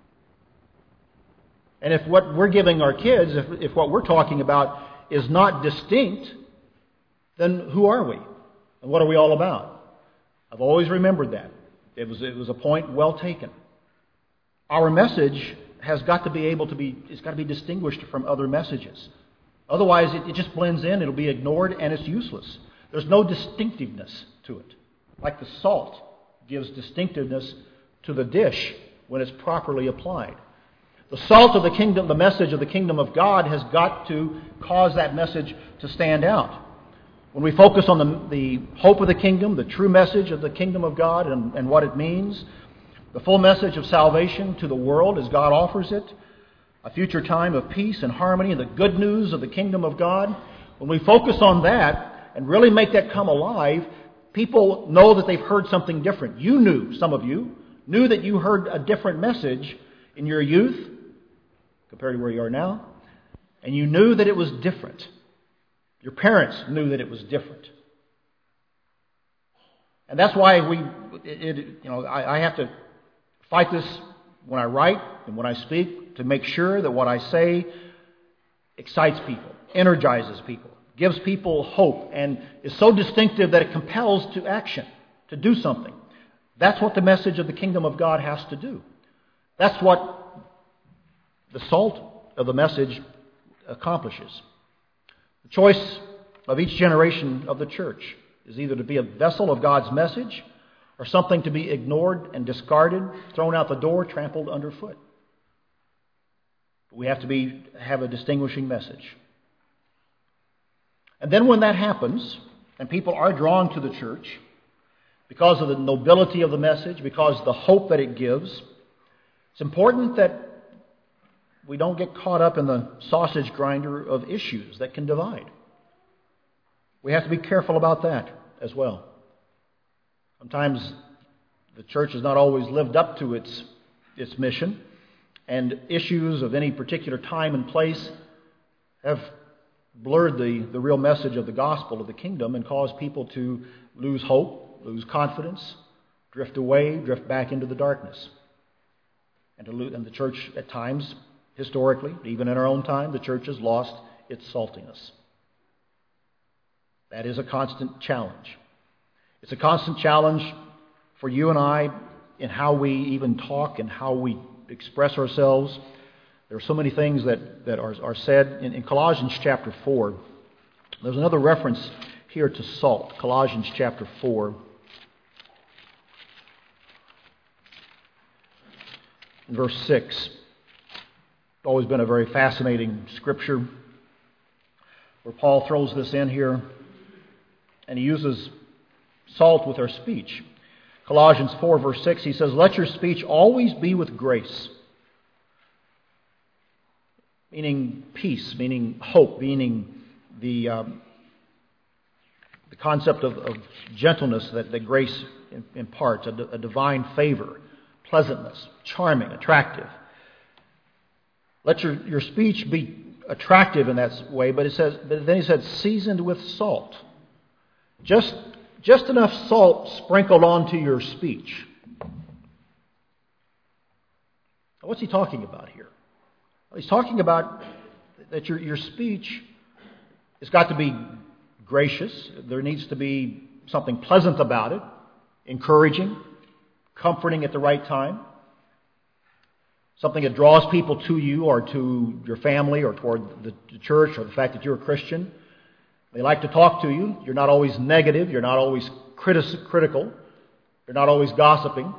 Speaker 1: And if what we're giving our kids, if, if what we're talking about is not distinct, then who are we? And what are we all about? I've always remembered that. It was, it was a point well taken. Our message has got to be able to be, it's got to be distinguished from other messages. Otherwise, it, it just blends in, it'll be ignored, and it's useless. There's no distinctiveness to it. Like the salt gives distinctiveness to the dish when it's properly applied. The salt of the kingdom, the message of the kingdom of God has got to cause that message to stand out. When we focus on the, the hope of the kingdom, the true message of the kingdom of God and, and what it means, the full message of salvation to the world as God offers it, a future time of peace and harmony, and the good news of the kingdom of God, when we focus on that and really make that come alive, people know that they've heard something different. You knew, some of you, knew that you heard a different message in your youth compared to where you are now, and you knew that it was different. Your parents knew that it was different. And that's why we, it, it, you know, I, I have to fight this when I write and when I speak to make sure that what I say excites people, energizes people, gives people hope, and is so distinctive that it compels to action, to do something. That's what the message of the kingdom of God has to do. That's what the salt of the message accomplishes. The choice of each generation of the church is either to be a vessel of God's message or something to be ignored and discarded, thrown out the door, trampled underfoot. We have to be have a distinguishing message. And then when that happens, and people are drawn to the church because of the nobility of the message, because of the hope that it gives, it's important that we don't get caught up in the sausage grinder of issues that can divide. We have to be careful about that as well. Sometimes the church has not always lived up to its its mission, and issues of any particular time and place have blurred the, the real message of the gospel of the kingdom and caused people to lose hope, lose confidence, drift away, drift back into the darkness. And, to lose, and the church at times, historically, even in our own time, the church has lost its saltiness. That is a constant challenge. It's a constant challenge for you and I in how we even talk and how we express ourselves. There are so many things that, that are, are said. In, in Colossians chapter four, there's another reference here to salt. Colossians chapter four. In verse six. Always been a very fascinating scripture where Paul throws this in here, and he uses salt with our speech. Colossians four verse six, he says, "Let your speech always be with grace," meaning peace, meaning hope, meaning the um, the concept of, of gentleness that, that grace imparts, a, a divine favor pleasantness, charming, attractive. Let your, your speech be attractive in that way, but it says, but then he said, seasoned with salt. Just, just enough salt sprinkled onto your speech. What's he talking about here? Well, he's talking about that your, your speech has got to be gracious. There needs to be something pleasant about it, encouraging, comforting at the right time. Something that draws people to you or to your family or toward the church or the fact that you're a Christian. They like to talk to you. You're not always negative. You're not always critis- critical. You're not always gossiping.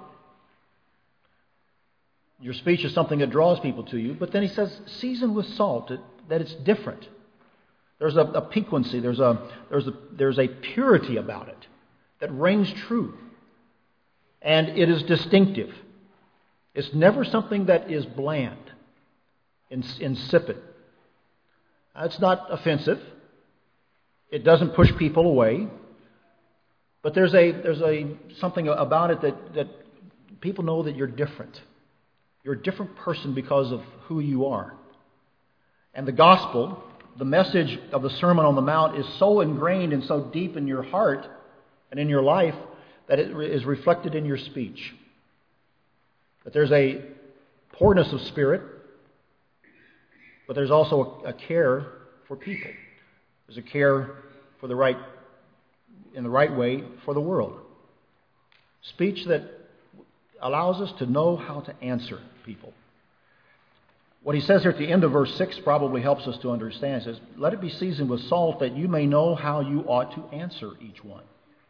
Speaker 1: Your speech is something that draws people to you. But then he says, seasoned with salt, that, that it's different. There's a, a piquancy. There's a, there's, a, there's a purity about it that rings true. And it is distinctive. It's never something that is bland, insipid. It's not offensive. It doesn't push people away. But there's a there's a something about it that, that people know that you're different. You're a different person because of who you are. And the gospel, the message of the Sermon on the Mount, is so ingrained and so deep in your heart and in your life that it is reflected in your speech. That there's a poorness of spirit, but there's also a, a care for people. There's a care for the right, in the right way for the world. Speech that allows us to know how to answer people. What he says here at the end of verse six probably helps us to understand. He says, let it be seasoned with salt that you may know how you ought to answer each one.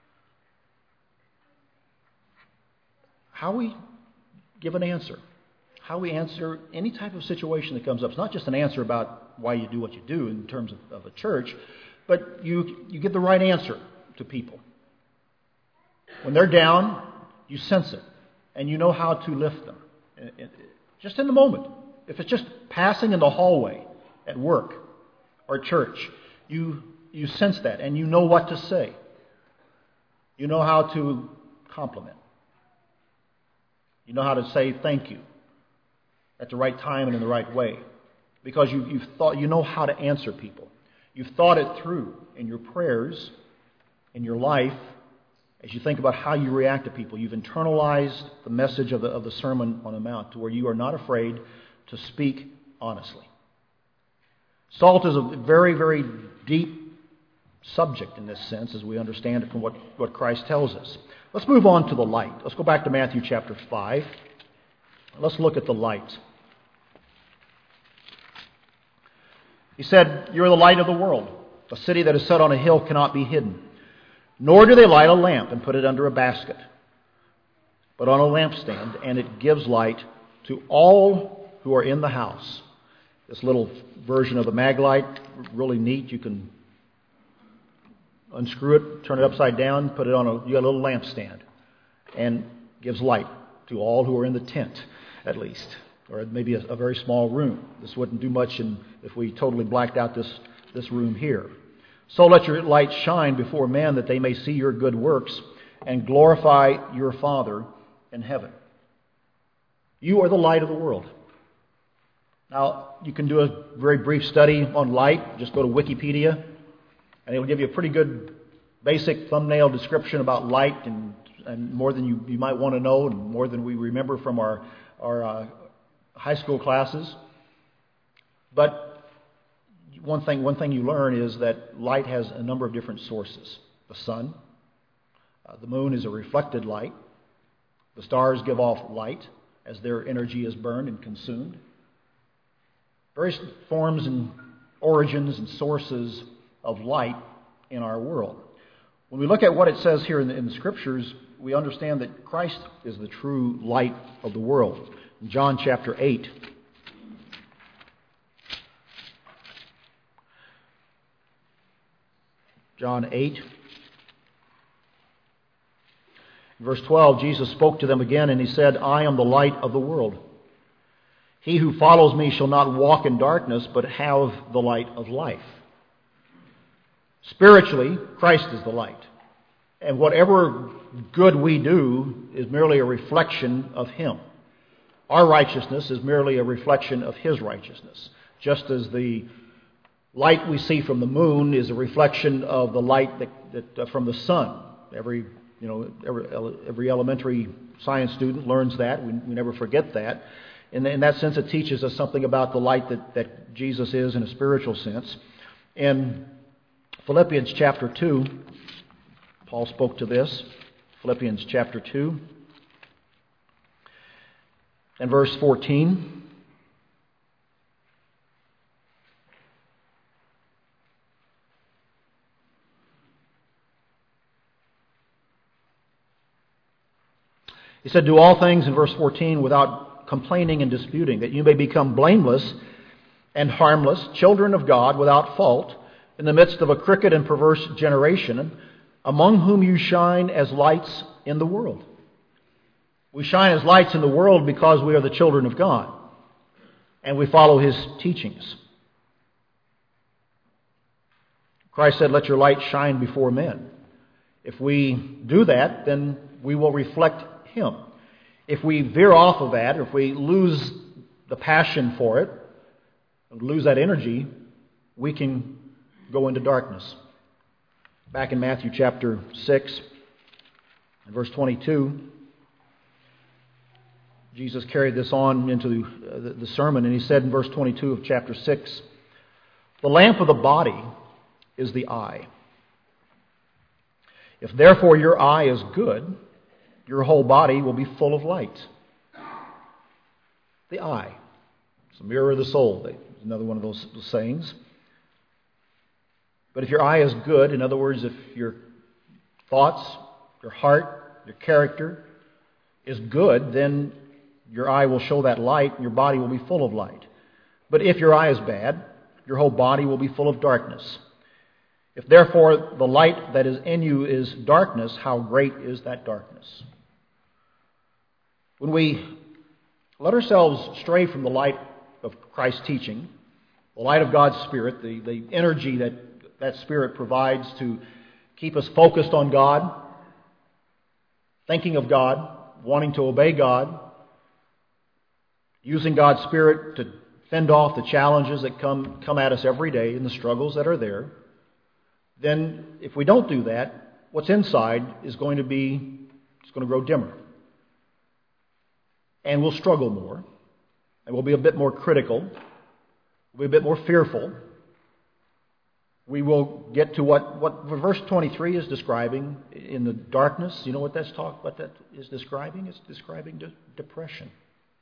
Speaker 1: How we give an answer. How we answer any type of situation that comes up. It's not just an answer about why you do what you do in terms of, of a church, but you, you give the right answer to people. When they're down, you sense it, and you know how to lift them. It, it, just in the moment. If it's just passing in the hallway at work or church, you, you sense that, and you know what to say. You know how to compliment. You know how to say thank you at the right time and in the right way. Because you, you've thought, you know how to answer people. You've thought it through in your prayers, in your life, as you think about how you react to people. You've internalized the message of the, of the Sermon on the Mount to where you are not afraid to speak honestly. Salt is a very, very deep subject in this sense as we understand it from what, what Christ tells us. Let's move on to the light. Let's go back to Matthew chapter five. Let's look at the light. He said, you're the light of the world. A city that is set on a hill cannot be hidden. Nor do they light a lamp and put it under a basket, but on a lampstand, and it gives light to all who are in the house. This little version of the mag light, really neat. You can unscrew it, turn it upside down, put it on a, you got a little lampstand, and gives light to all who are in the tent, at least, or maybe a, a very small room. This wouldn't do much in, if we totally blacked out this, this room here. So let your light shine before men that they may see your good works and glorify your Father in heaven. You are the light of the world. Now, you can do a very brief study on light. Just go to Wikipedia, and it will give you a pretty good basic thumbnail description about light, and, and more than you, you might want to know, and more than we remember from our, our uh, high school classes. But one thing, one thing you learn is that light has a number of different sources. The sun, uh, the moon is a reflected light. The stars give off light as their energy is burned and consumed. Various forms and origins and sources of light in our world. When we look at what it says here in the, in the Scriptures, we understand that Christ is the true light of the world. In John chapter eight, John eight, verse twelve, Jesus spoke to them again, and he said, I am the light of the world. He who follows me shall not walk in darkness, but have the light of life. Spiritually, Christ is the light. And whatever good we do is merely a reflection of Him. Our righteousness is merely a reflection of His righteousness, just as the light we see from the moon is a reflection of the light that, that uh, from the sun. Every you know every, every elementary science student learns that. We, we never forget that. In, in that sense, it teaches us something about the light that, that Jesus is in a spiritual sense. In Philippians chapter two, Paul spoke to this. Philippians chapter two and verse fourteen. He said, "Do all things," in verse fourteen, "without complaining and disputing, that you may become blameless and harmless, children of God, without fault, in the midst of a crooked and perverse generation, among whom you shine as lights in the world." We shine as lights in the world because we are the children of God, and we follow His teachings. Christ said, "Let your light shine before men." If we do that, then we will reflect Him. If we veer off of that, or if we lose the passion for it, lose that energy, we can go into darkness. Back in Matthew chapter six, and verse twenty-two, Jesus carried this on into the, the sermon, and He said in verse twenty-two of chapter six, "The lamp of the body is the eye. If therefore your eye is good, your whole body will be full of light." The eye. It's a mirror of the soul. It's another one of those sayings. But if your eye is good, in other words, if your thoughts, your heart, your character is good, then your eye will show that light and your body will be full of light. But if your eye is bad, your whole body will be full of darkness. If therefore the light that is in you is darkness, how great is that darkness? When we let ourselves stray from the light of Christ's teaching, the light of God's Spirit, the, the energy that that Spirit provides to keep us focused on God, thinking of God, wanting to obey God, using God's Spirit to fend off the challenges that come, come at us every day and the struggles that are there, then if we don't do that, what's inside is going to be, it's going to grow dimmer. And we'll struggle more, and we'll be a bit more critical, we'll be a bit more fearful. We will get to what, what verse twenty-three is describing in the darkness. You know what that's talk, what that is describing? It's describing de- depression.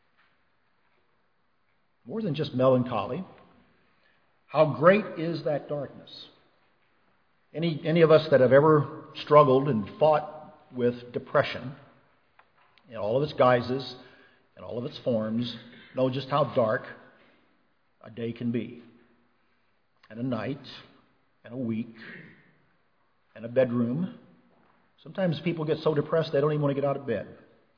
Speaker 1: More than just melancholy. How great is that darkness? Any, any of us that have ever struggled and fought with depression, in all of its guises, in all of its forms, know just how dark a day can be, and a night, and a week, and a bedroom. Sometimes people get so depressed they don't even want to get out of bed.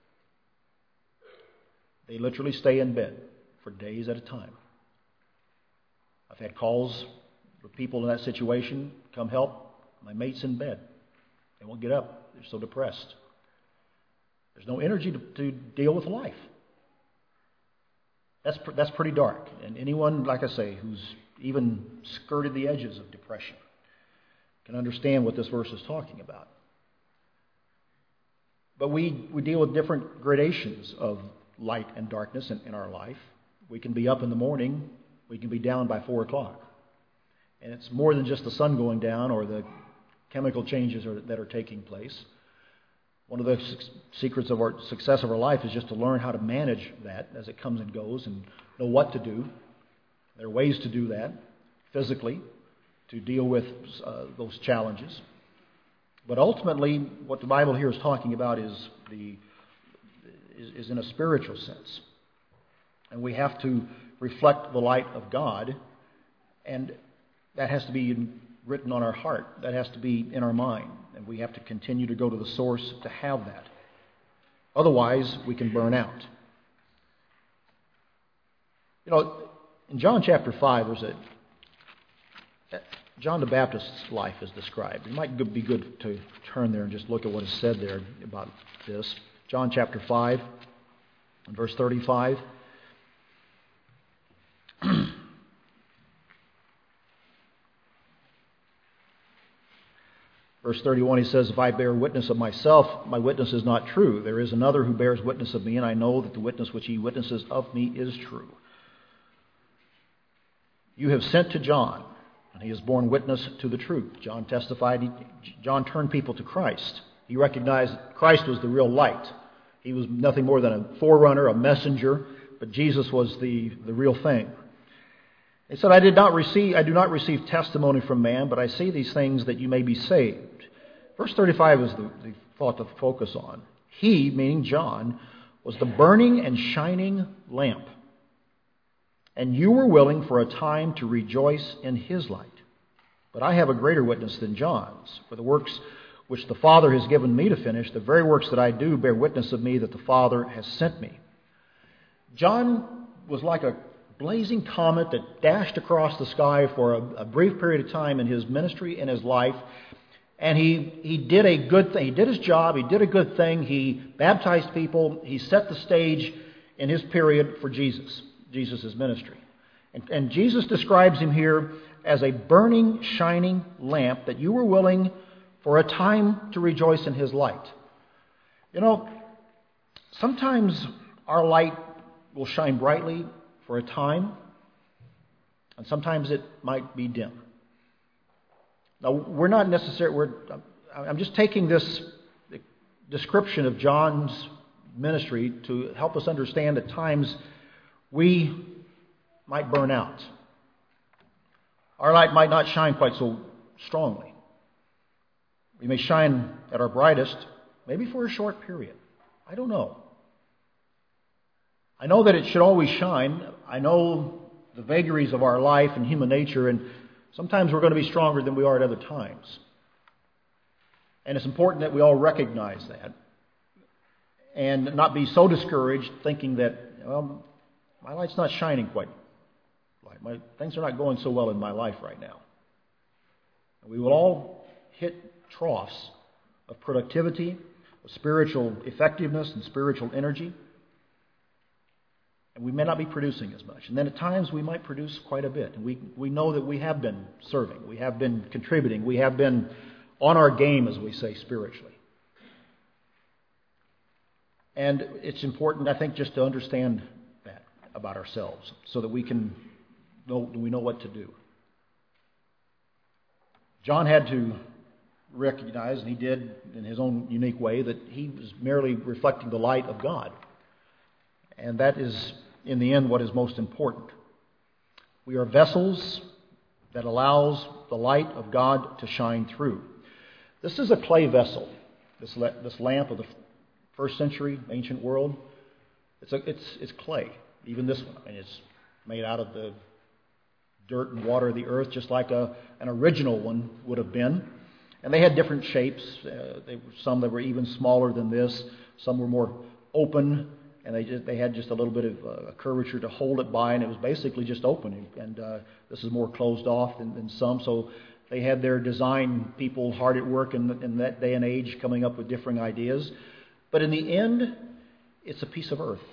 Speaker 1: They literally stay in bed for days at a time. I've had calls with people in that situation, "Come help, my mate's in bed. They won't get up. They're so depressed." There's no energy to, to deal with life. That's that's pretty dark. And anyone, like I say, who's even skirted the edges of depression can understand what this verse is talking about. But we, we deal with different gradations of light and darkness in, in our life. We can be up in the morning. We can be down by four o'clock. And it's more than just the sun going down or the chemical changes are, that are taking place. One of the secrets of our success of our life is just to learn how to manage that as it comes and goes and know what to do. There are ways to do that physically to deal with uh, those challenges. But ultimately, what the Bible here is talking about is the is, is in a spiritual sense. And we have to reflect the light of God, and that has to be in, written on our heart. That has to be in our mind. And we have to continue to go to the source to have that. Otherwise, we can burn out. You know, in John chapter five, there's a John the Baptist's life is described. It might be good to turn there and just look at what is said there about this. John chapter five In verse thirty-five, verse thirty-one, he says, if I bear witness of myself, my witness is not true. There is another who bears witness of me, and I know that the witness which he witnesses of me is true. You have sent to John, and he has borne witness to the truth. John testified. He, John turned people to Christ. He recognized that Christ was the real light. He was nothing more than a forerunner, a messenger, but Jesus was the, the real thing. He said, I did not receive, I do not receive testimony from man, but I say these things that you may be saved. Verse thirty-five is the, the thought to focus on. He, meaning John, was the burning and shining lamp. And you were willing for a time to rejoice in his light. But I have a greater witness than John's, for the works which the Father has given me to finish, the very works that I do bear witness of me that the Father has sent me. John was like a blazing comet that dashed across the sky for a, a brief period of time in his ministry and his life. And he, he did a good thing. He did his job. He did a good thing. He baptized people. He set the stage in his period for Jesus. Jesus' ministry. And, and Jesus describes him here as a burning, shining lamp that you were willing for a time to rejoice in his light. You know, sometimes our light will shine brightly for a time, and sometimes it might be dim. Now, we're not necessarily, we're, I'm just taking this description of John's ministry to help us understand at times we might burn out. Our light might not shine quite so strongly. We may shine at our brightest, maybe for a short period. I don't know. I know that it should always shine. I know the vagaries of our life and human nature, and sometimes we're going to be stronger than we are at other times. And it's important that we all recognize that and not be so discouraged thinking that, well, my light's not shining quite right. My, things are not going so well in my life right now. We will all hit troughs of productivity, of spiritual effectiveness and spiritual energy. And we may not be producing as much. And then at times we might produce quite a bit. And we, we know that we have been serving. We have been contributing. We have been on our game, as we say, spiritually. And it's important, I think, just to understand that about ourselves so that we can know, we know what to do. John had to recognize, and he did in his own unique way, that he was merely reflecting the light of God. And that is, in the end, what is most important. We are vessels that allows the light of God to shine through. This is a clay vessel, this la- this lamp of the first century ancient world. It's a, it's it's clay. Even this one, I mean, it's made out of the dirt and water of the earth, just like a an original one would have been. And they had different shapes. Uh, they were some that were even smaller than this. Some were more open, and they just, they had just a little bit of uh, curvature to hold it by, and it was basically just open. And uh, this is more closed off than, than some. So they had their design people hard at work in, in that day and age, coming up with different ideas. But in the end, it's a piece of earth.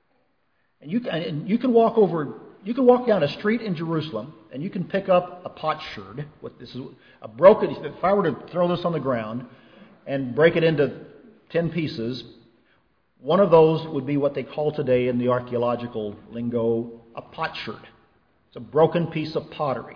Speaker 1: And you can, and you can walk over, you can walk down a street in Jerusalem, and you can pick up a potsherd. What this is a broken. If I were to throw this on the ground and break it into ten pieces, one of those would be what they call today in the archaeological lingo a potsherd. It's a broken piece of pottery,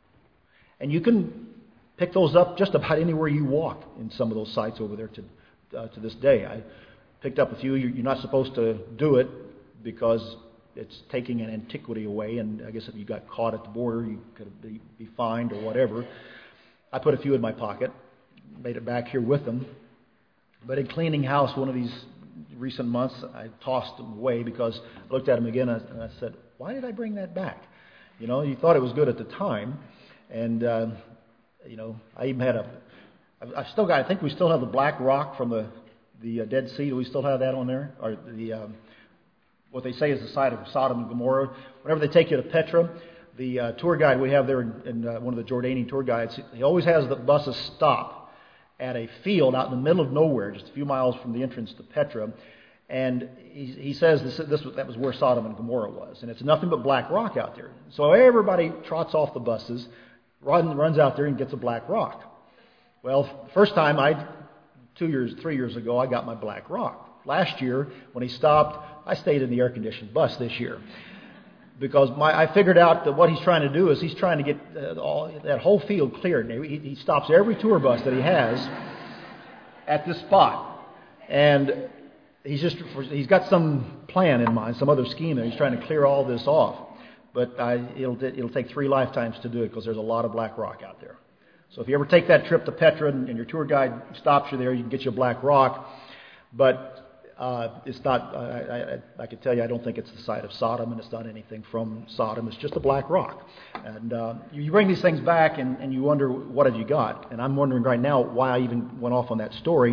Speaker 1: and you can pick those up just about anywhere you walk in some of those sites over there to uh, to this day. I picked up a few. You're not supposed to do it because it's taking an antiquity away, and I guess if you got caught at the border, you could be, be fined or whatever. I put a few in my pocket, made it back here with them. But in cleaning house one of these recent months, I tossed them away because I looked at them again and I said, why did I bring that back? You know, you thought it was good at the time. And, uh, you know, I even had a, I've still got, I think we still have the black rock from the, the uh, Dead Sea. Do we still have that on there? Or the, um, what they say is the site of Sodom and Gomorrah. Whenever they take you to Petra, the uh, tour guide we have there in, in uh, one of the Jordanian tour guides, he always has the buses stop at a field out in the middle of nowhere, just a few miles from the entrance to Petra. And he, he says this, this was, that was where Sodom and Gomorrah was. And it's nothing but black rock out there. So everybody trots off the buses, run, runs out there and gets a black rock. Well, first time, I, two years, three years ago, I got my black rock. Last year, when he stopped, I stayed in the air-conditioned bus this year. Because my, I figured out that what he's trying to do is he's trying to get uh, all, that whole field cleared. And he, he stops every tour bus that he has at this spot. And he's just he's got some plan in mind, some other scheme, and he's trying to clear all this off. But I, it'll it'll take three lifetimes to do it because there's a lot of black rock out there. So if you ever take that trip to Petra and, and your tour guide stops you there, you can get you a black rock. But uh, it's not. I, I, I can tell you, I don't think it's the site of Sodom, and it's not anything from Sodom. It's just a black rock. And uh, you bring these things back, and, and you wonder, what have you got? And I'm wondering right now why I even went off on that story.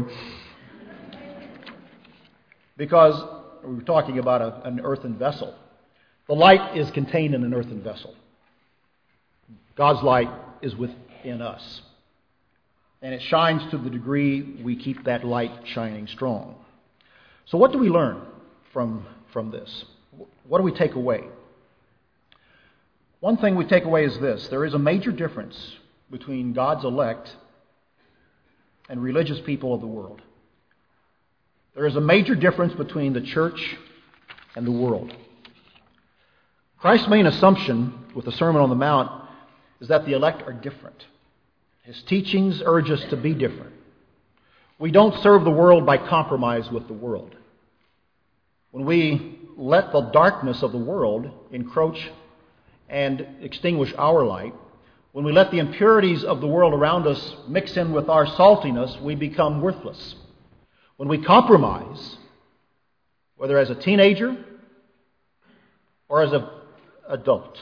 Speaker 1: Because we were talking about a, an earthen vessel. The light is contained in an earthen vessel. God's light is within us. And it shines to the degree we keep that light shining strong. So what do we learn from, from this? What do we take away? One thing we take away is this. There is a major difference between God's elect and religious people of the world. There is a major difference between the church and the world. Christ's main assumption with the Sermon on the Mount is that the elect are different. His teachings urge us to be different. We don't serve the world by compromise with the world. When we let the darkness of the world encroach and extinguish our light, when we let the impurities of the world around us mix in with our saltiness, we become worthless. When we compromise, whether as a teenager or as an adult,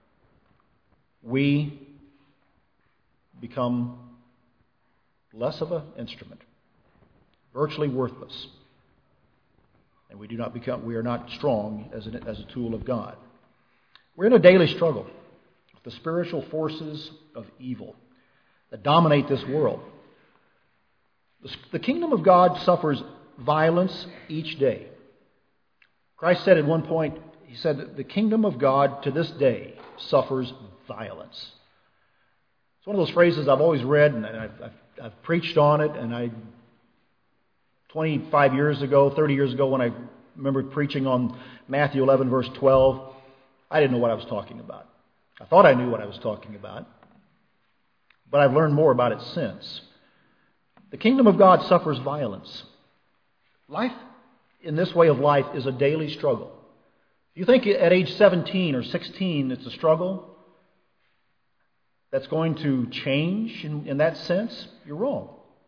Speaker 1: we become less of an instrument, virtually worthless, and we do not become. We are not strong as a, as a tool of God. We're in a daily struggle with the spiritual forces of evil that dominate this world. The kingdom of God suffers violence each day. Christ said at one point, he said that the kingdom of God to this day suffers violence. It's one of those phrases I've always read, and I've, I've, I've preached on it, and I, twenty-five years ago, thirty years ago, when I remember preaching on Matthew eleven, verse twelve, I didn't know what I was talking about. I thought I knew what I was talking about, but I've learned more about it since. The kingdom of God suffers violence. Life in this way of life is a daily struggle. If you think at age seventeen or sixteen it's a struggle that's going to change in, in that sense, you're wrong.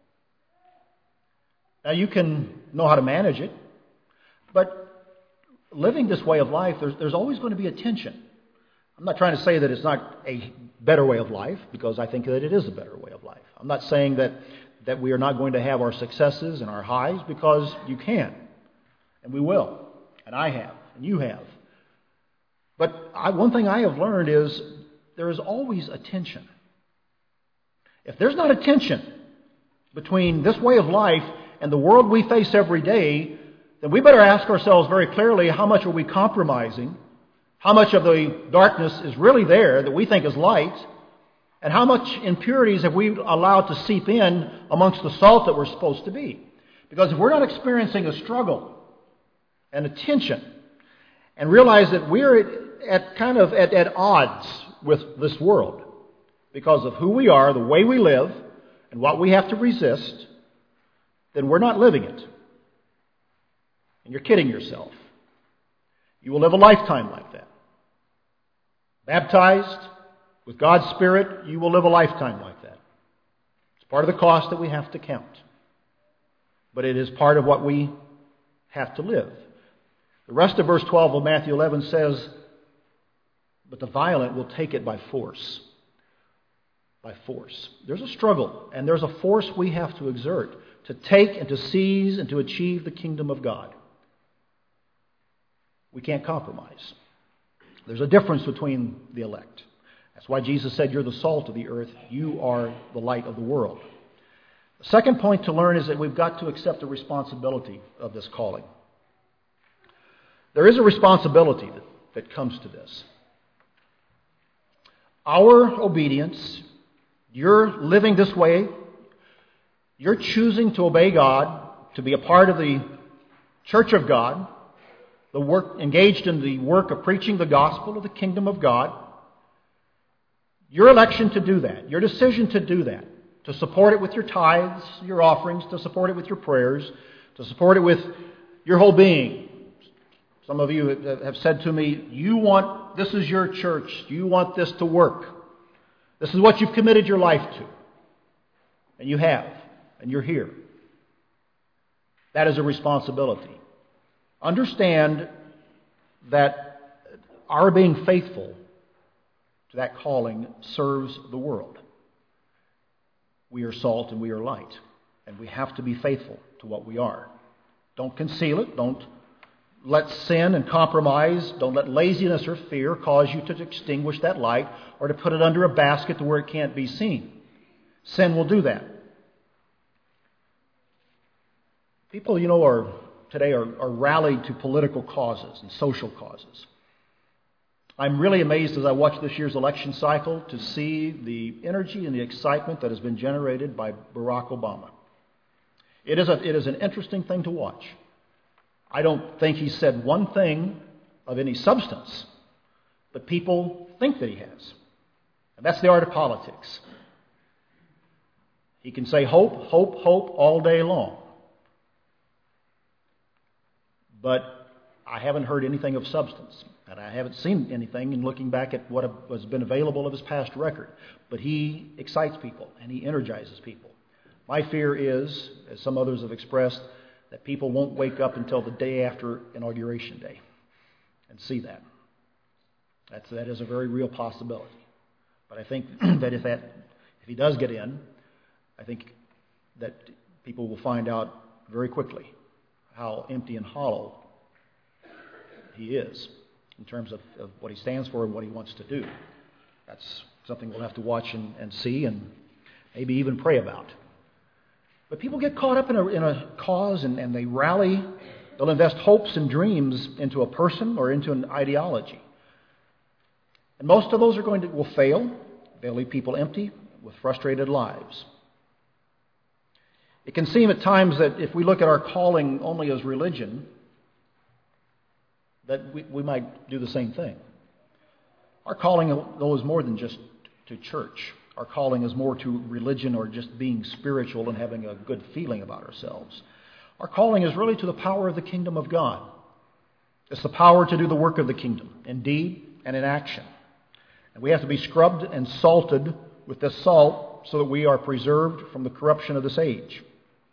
Speaker 1: Now you can know how to manage it, but living this way of life, there's, there's always going to be a tension. I'm not trying to say that it's not a better way of life, because I think that it is a better way of life. I'm not saying that that we are not going to have our successes and our highs, because you can. And we will. And I have. And you have. But I, one thing I have learned is there is always a tension. If there's not a tension between this way of life and the world we face every day, then we better ask ourselves very clearly, how much are we compromising? How much of the darkness is really there that we think is light? And how much impurities have we allowed to seep in amongst the salt that we're supposed to be? Because if we're not experiencing a struggle and a tension, and realize that we're at, at kind of at, at odds with this world because of who we are, the way we live, and what we have to resist, then we're not living it. And you're kidding yourself. You will live a lifetime like that. Baptized with God's Spirit, you will live a lifetime like that. It's part of the cost that we have to count. But it is part of what we have to live. The rest of verse twelve of Matthew eleven says, but the violent will take it by force. By force. There's a struggle, and there's a force we have to exert to take and to seize and to achieve the kingdom of God. We can't compromise. There's a difference between the elect. That's why Jesus said, you're the salt of the earth. You are the light of the world. The second point to learn is that we've got to accept the responsibility of this calling. There is a responsibility that, that comes to this. Our obedience, you're living this way, you're choosing to obey God, to be a part of the church of God, the work engaged in the work of preaching the gospel of the kingdom of God. Your election to do that, your decision to do that, to support it with your tithes, your offerings, to support it with your prayers, to support it with your whole being. Some of you have said to me, you want, this is your church, you want this to work. This is what you've committed your life to. And you have, and you're here. That is a responsibility. Understand that our being faithful to that calling serves the world. We are salt and we are light, and we have to be faithful to what we are. Don't conceal it. Don't let sin and compromise, don't let laziness or fear cause you to extinguish that light or to put it under a basket to where it can't be seen. Sin will do that. People, you know, are today are, are rallied to political causes and social causes. I'm really amazed as I watch this year's election cycle to see the energy and the excitement that has been generated by Barack Obama. It is a, it is an interesting thing to watch. I don't think he said one thing of any substance, but people think that he has. And that's the art of politics. He can say hope, hope, hope all day long. But I haven't heard anything of substance. And I haven't seen anything in looking back at what has been available of his past record. But he excites people and he energizes people. My fear is, as some others have expressed, that people won't wake up until the day after Inauguration Day and see that. That's, that is a very real possibility. But I think that if that if he does get in, I think that people will find out very quickly how empty and hollow he is in terms of, of what he stands for and what he wants to do. That's something we'll have to watch and, and see and maybe even pray about. But people get caught up in a, in a cause and, and they rally. They'll invest hopes and dreams into a person or into an ideology. And most of those are going to will fail. They'll leave people empty with frustrated lives. It can seem at times that if we look at our calling only as religion, that we, we might do the same thing. Our calling, though, is more than just to church. Our calling is more to religion or just being spiritual and having a good feeling about ourselves. Our calling is really to the power of the kingdom of God. It's the power to do the work of the kingdom in deed and in action. And we have to be scrubbed and salted with this salt so that we are preserved from the corruption of this age.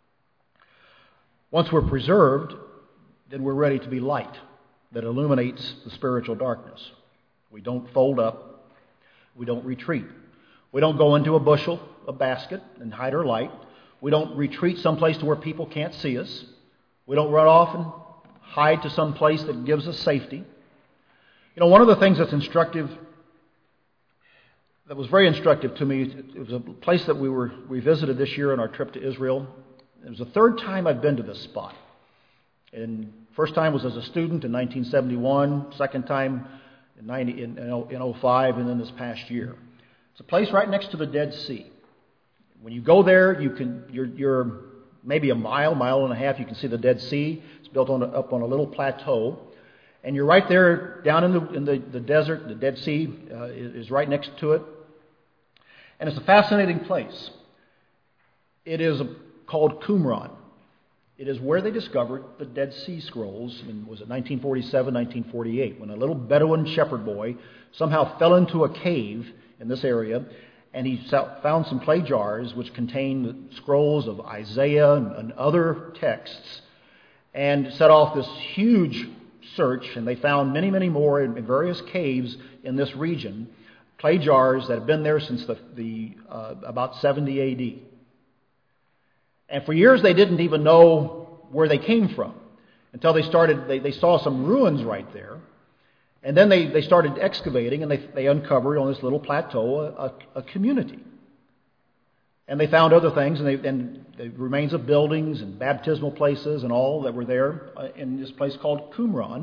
Speaker 1: Once we're preserved, then we're ready to be light that illuminates the spiritual darkness. We don't fold up. We don't retreat. We don't go into a bushel, a basket, and hide our light. We don't retreat someplace to where people can't see us. We don't run off and hide to some place that gives us safety. You know, one of the things that's instructive, that was very instructive to me, it was a place that we were we visited this year on our trip to Israel. It was the third time I've been to this spot. And first time was as a student in nineteen seventy-one, second time in ninety in, in oh five, and then this past year. It's a place right next to the Dead Sea. When you go there, you can you're, you're maybe a mile, mile and a half. You can see the Dead Sea. It's built on a, up on a little plateau, and you're right there down in the in the, the desert. The Dead Sea uh, is, is right next to it, and it's a fascinating place. It is a, called Qumran. It is where they discovered the Dead Sea Scrolls in, was it nineteen forty-seven, nineteen forty-eight, when a little Bedouin shepherd boy somehow fell into a cave in this area, and he found some clay jars which contained scrolls of Isaiah and, and other texts, and set off this huge search, and they found many, many more in, in various caves in this region, clay jars that have been there since the, the uh, about seventy A D. And for years they didn't even know where they came from until they started, they, they saw some ruins right there. And then they, they started excavating, and they, they uncovered on this little plateau a, a, a community. And they found other things, and, they, and the remains of buildings and baptismal places and all that were there uh, in this place called Qumran.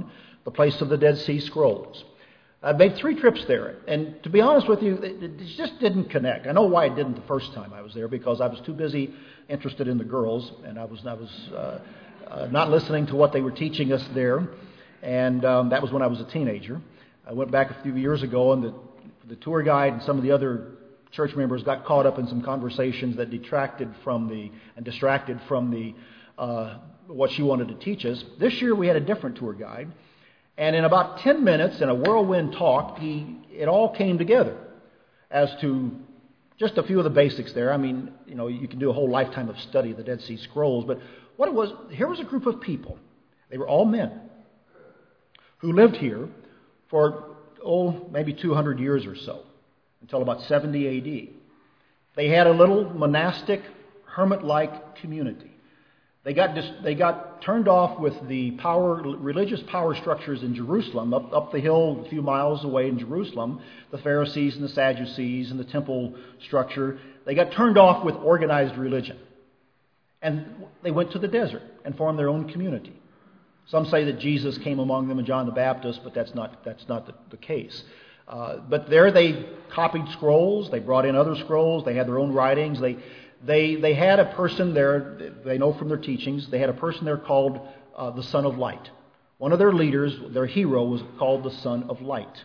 Speaker 1: the place of the Dead Sea Scrolls. I made three trips there, and to be honest with you, it, it just didn't connect. I know why it didn't the first time I was there, because I was too busy interested in the girls, and I was I was uh, uh, not listening to what they were teaching us there, and um, that was when I was a teenager. I went back a few years ago, and the, the tour guide and some of the other church members got caught up in some conversations that detracted from the and distracted from the uh, what she wanted to teach us. This year we had a different tour guide. And in about ten minutes, in a whirlwind talk, he it all came together as to just a few of the basics there. I mean, you know, you can do a whole lifetime of study of the Dead Sea Scrolls, but what it was, here was a group of people. They were all men who lived here for, oh, maybe two hundred years or so, until about seventy A D. They had a little monastic, hermit-like community. They got dis- they got turned off with the power, religious power structures in Jerusalem, up, up the hill a few miles away in Jerusalem, the Pharisees and the Sadducees and the temple structure. They got turned off with organized religion. And they went to the desert and formed their own community. Some say that Jesus came among them and John the Baptist, but that's not, that's not the, the case. Uh, but there they copied scrolls, they brought in other scrolls, they had their own writings, they... They they had a person there, they know from their teachings, they had a person there called uh, the Son of Light. One of their leaders, their hero, was called the Son of Light.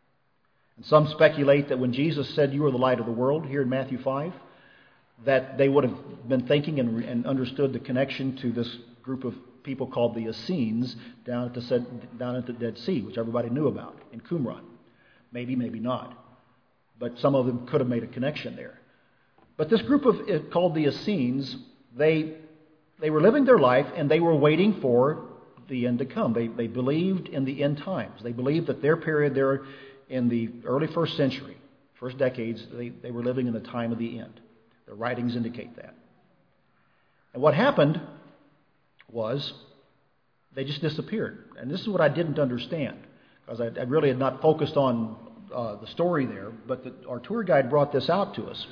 Speaker 1: And some speculate that when Jesus said, "You are the light of the world," here in Matthew five, that they would have been thinking and, and understood the connection to this group of people called the Essenes down at the, down at the Dead Sea, which everybody knew about, in Qumran. Maybe, maybe not. But some of them could have made a connection there. But this group of called the Essenes, they they were living their life and they were waiting for the end to come. They they believed in the end times. They believed that their period there in the early first century, first decades, they, they were living in the time of the end. Their writings indicate that. And what happened was they just disappeared. And this is what I didn't understand, because I, I really had not focused on uh, the story there, but the, our tour guide brought this out to us.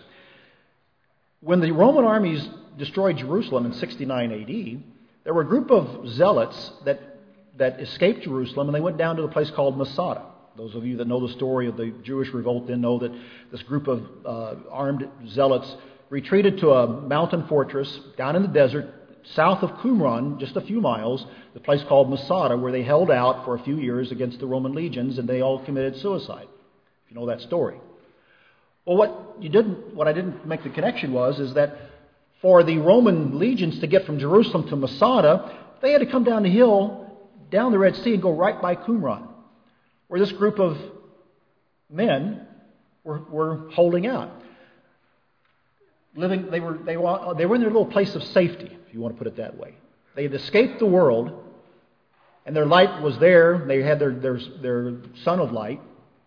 Speaker 1: When the Roman armies destroyed Jerusalem in sixty-nine A D, there were a group of zealots that, that escaped Jerusalem, and they went down to a place called Masada. Those of you that know the story of the Jewish revolt then know that this group of uh, armed zealots retreated to a mountain fortress down in the desert south of Qumran, just a few miles, the place called Masada, where they held out for a few years against the Roman legions, and they all committed suicide, if you know that story. Well, what you didn't, what I didn't make the connection was, is that for the Roman legions to get from Jerusalem to Masada, they had to come down the hill, down the Red Sea, and go right by Qumran, where this group of men were, were holding out. Living, they were they were they were in their little place of safety, if you want to put it that way. They had escaped the world, and their light was there. They had their their their Son of Light.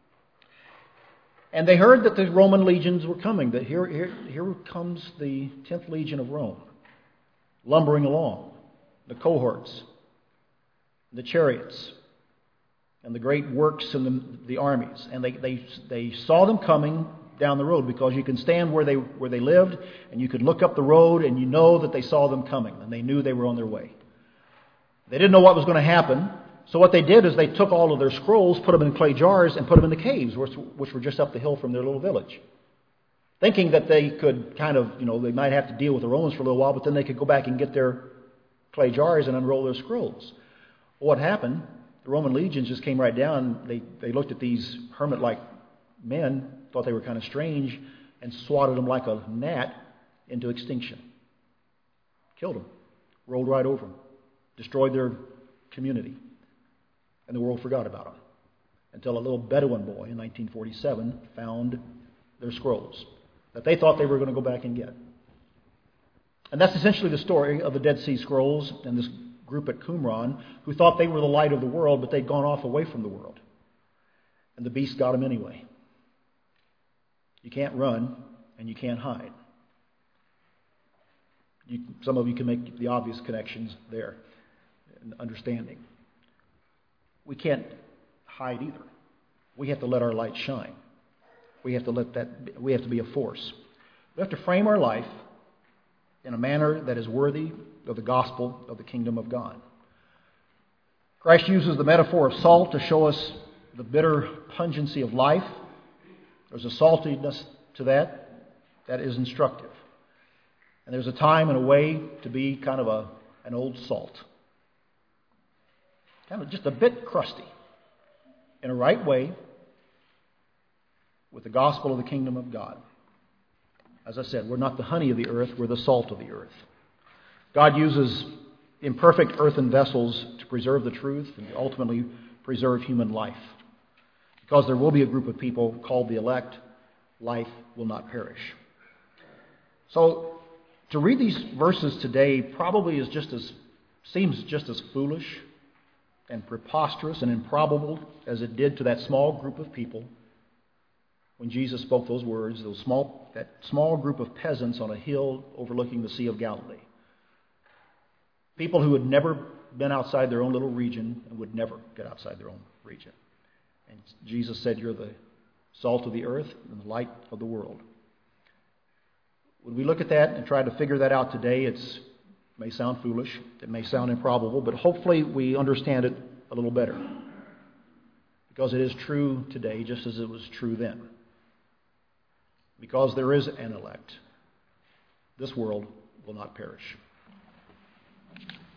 Speaker 1: And they heard that the Roman legions were coming, that here, here, here comes the tenth Legion of Rome, lumbering along, the cohorts, the chariots, and the great works and the, the armies. And they, they, they saw them coming down the road, because you can stand where they, where they lived, and you could look up the road, and you know that they saw them coming, and they knew they were on their way. They didn't know what was going to happen. So what they did is they took all of their scrolls, put them in clay jars, and put them in the caves, which, which were just up the hill from their little village, thinking that they could kind of, you know, they might have to deal with the Romans for a little while, but then they could go back and get their clay jars and unroll their scrolls. Well, what happened? The Roman legions just came right down. They, they looked at these hermit-like men, thought they were kind of strange, and swatted them like a gnat into extinction. Killed them. Rolled right over them. Destroyed their community. And the world forgot about them, until a little Bedouin boy in nineteen forty-seven found their scrolls that they thought they were going to go back and get. And that's essentially the story of the Dead Sea Scrolls and this group at Qumran, who thought they were the light of the world, but they'd gone off away from the world. And the beast got them anyway. You can't run, and you can't hide. You, some of you can make the obvious connections there and understanding. We can't hide either. We have to let our light shine. We have to let that. We have to be a force. We have to frame our life in a manner that is worthy of the gospel of the kingdom of God. Christ uses the metaphor of salt to show us the bitter pungency of life. There's a saltiness to that that is instructive. And there's a time and a way to be kind of a, an old salt. Kind of just a bit crusty. In a right way, with the gospel of the kingdom of God. As I said, we're not the honey of the earth, we're the salt of the earth. God uses imperfect earthen vessels to preserve the truth and ultimately preserve human life. Because there will be a group of people called the elect, life will not perish. So, to read these verses today probably is just as seems just as foolish and preposterous and improbable as it did to that small group of people when Jesus spoke those words, those small, that small group of peasants on a hill overlooking the Sea of Galilee. People who had never been outside their own little region and would never get outside their own region. And Jesus said, "You're the salt of the earth and the light of the world." When we look at that and try to figure that out today, it's it may sound foolish, it may sound improbable, but hopefully we understand it a little better. Because it is true today just as it was true then. Because there is an elect, this world will not perish.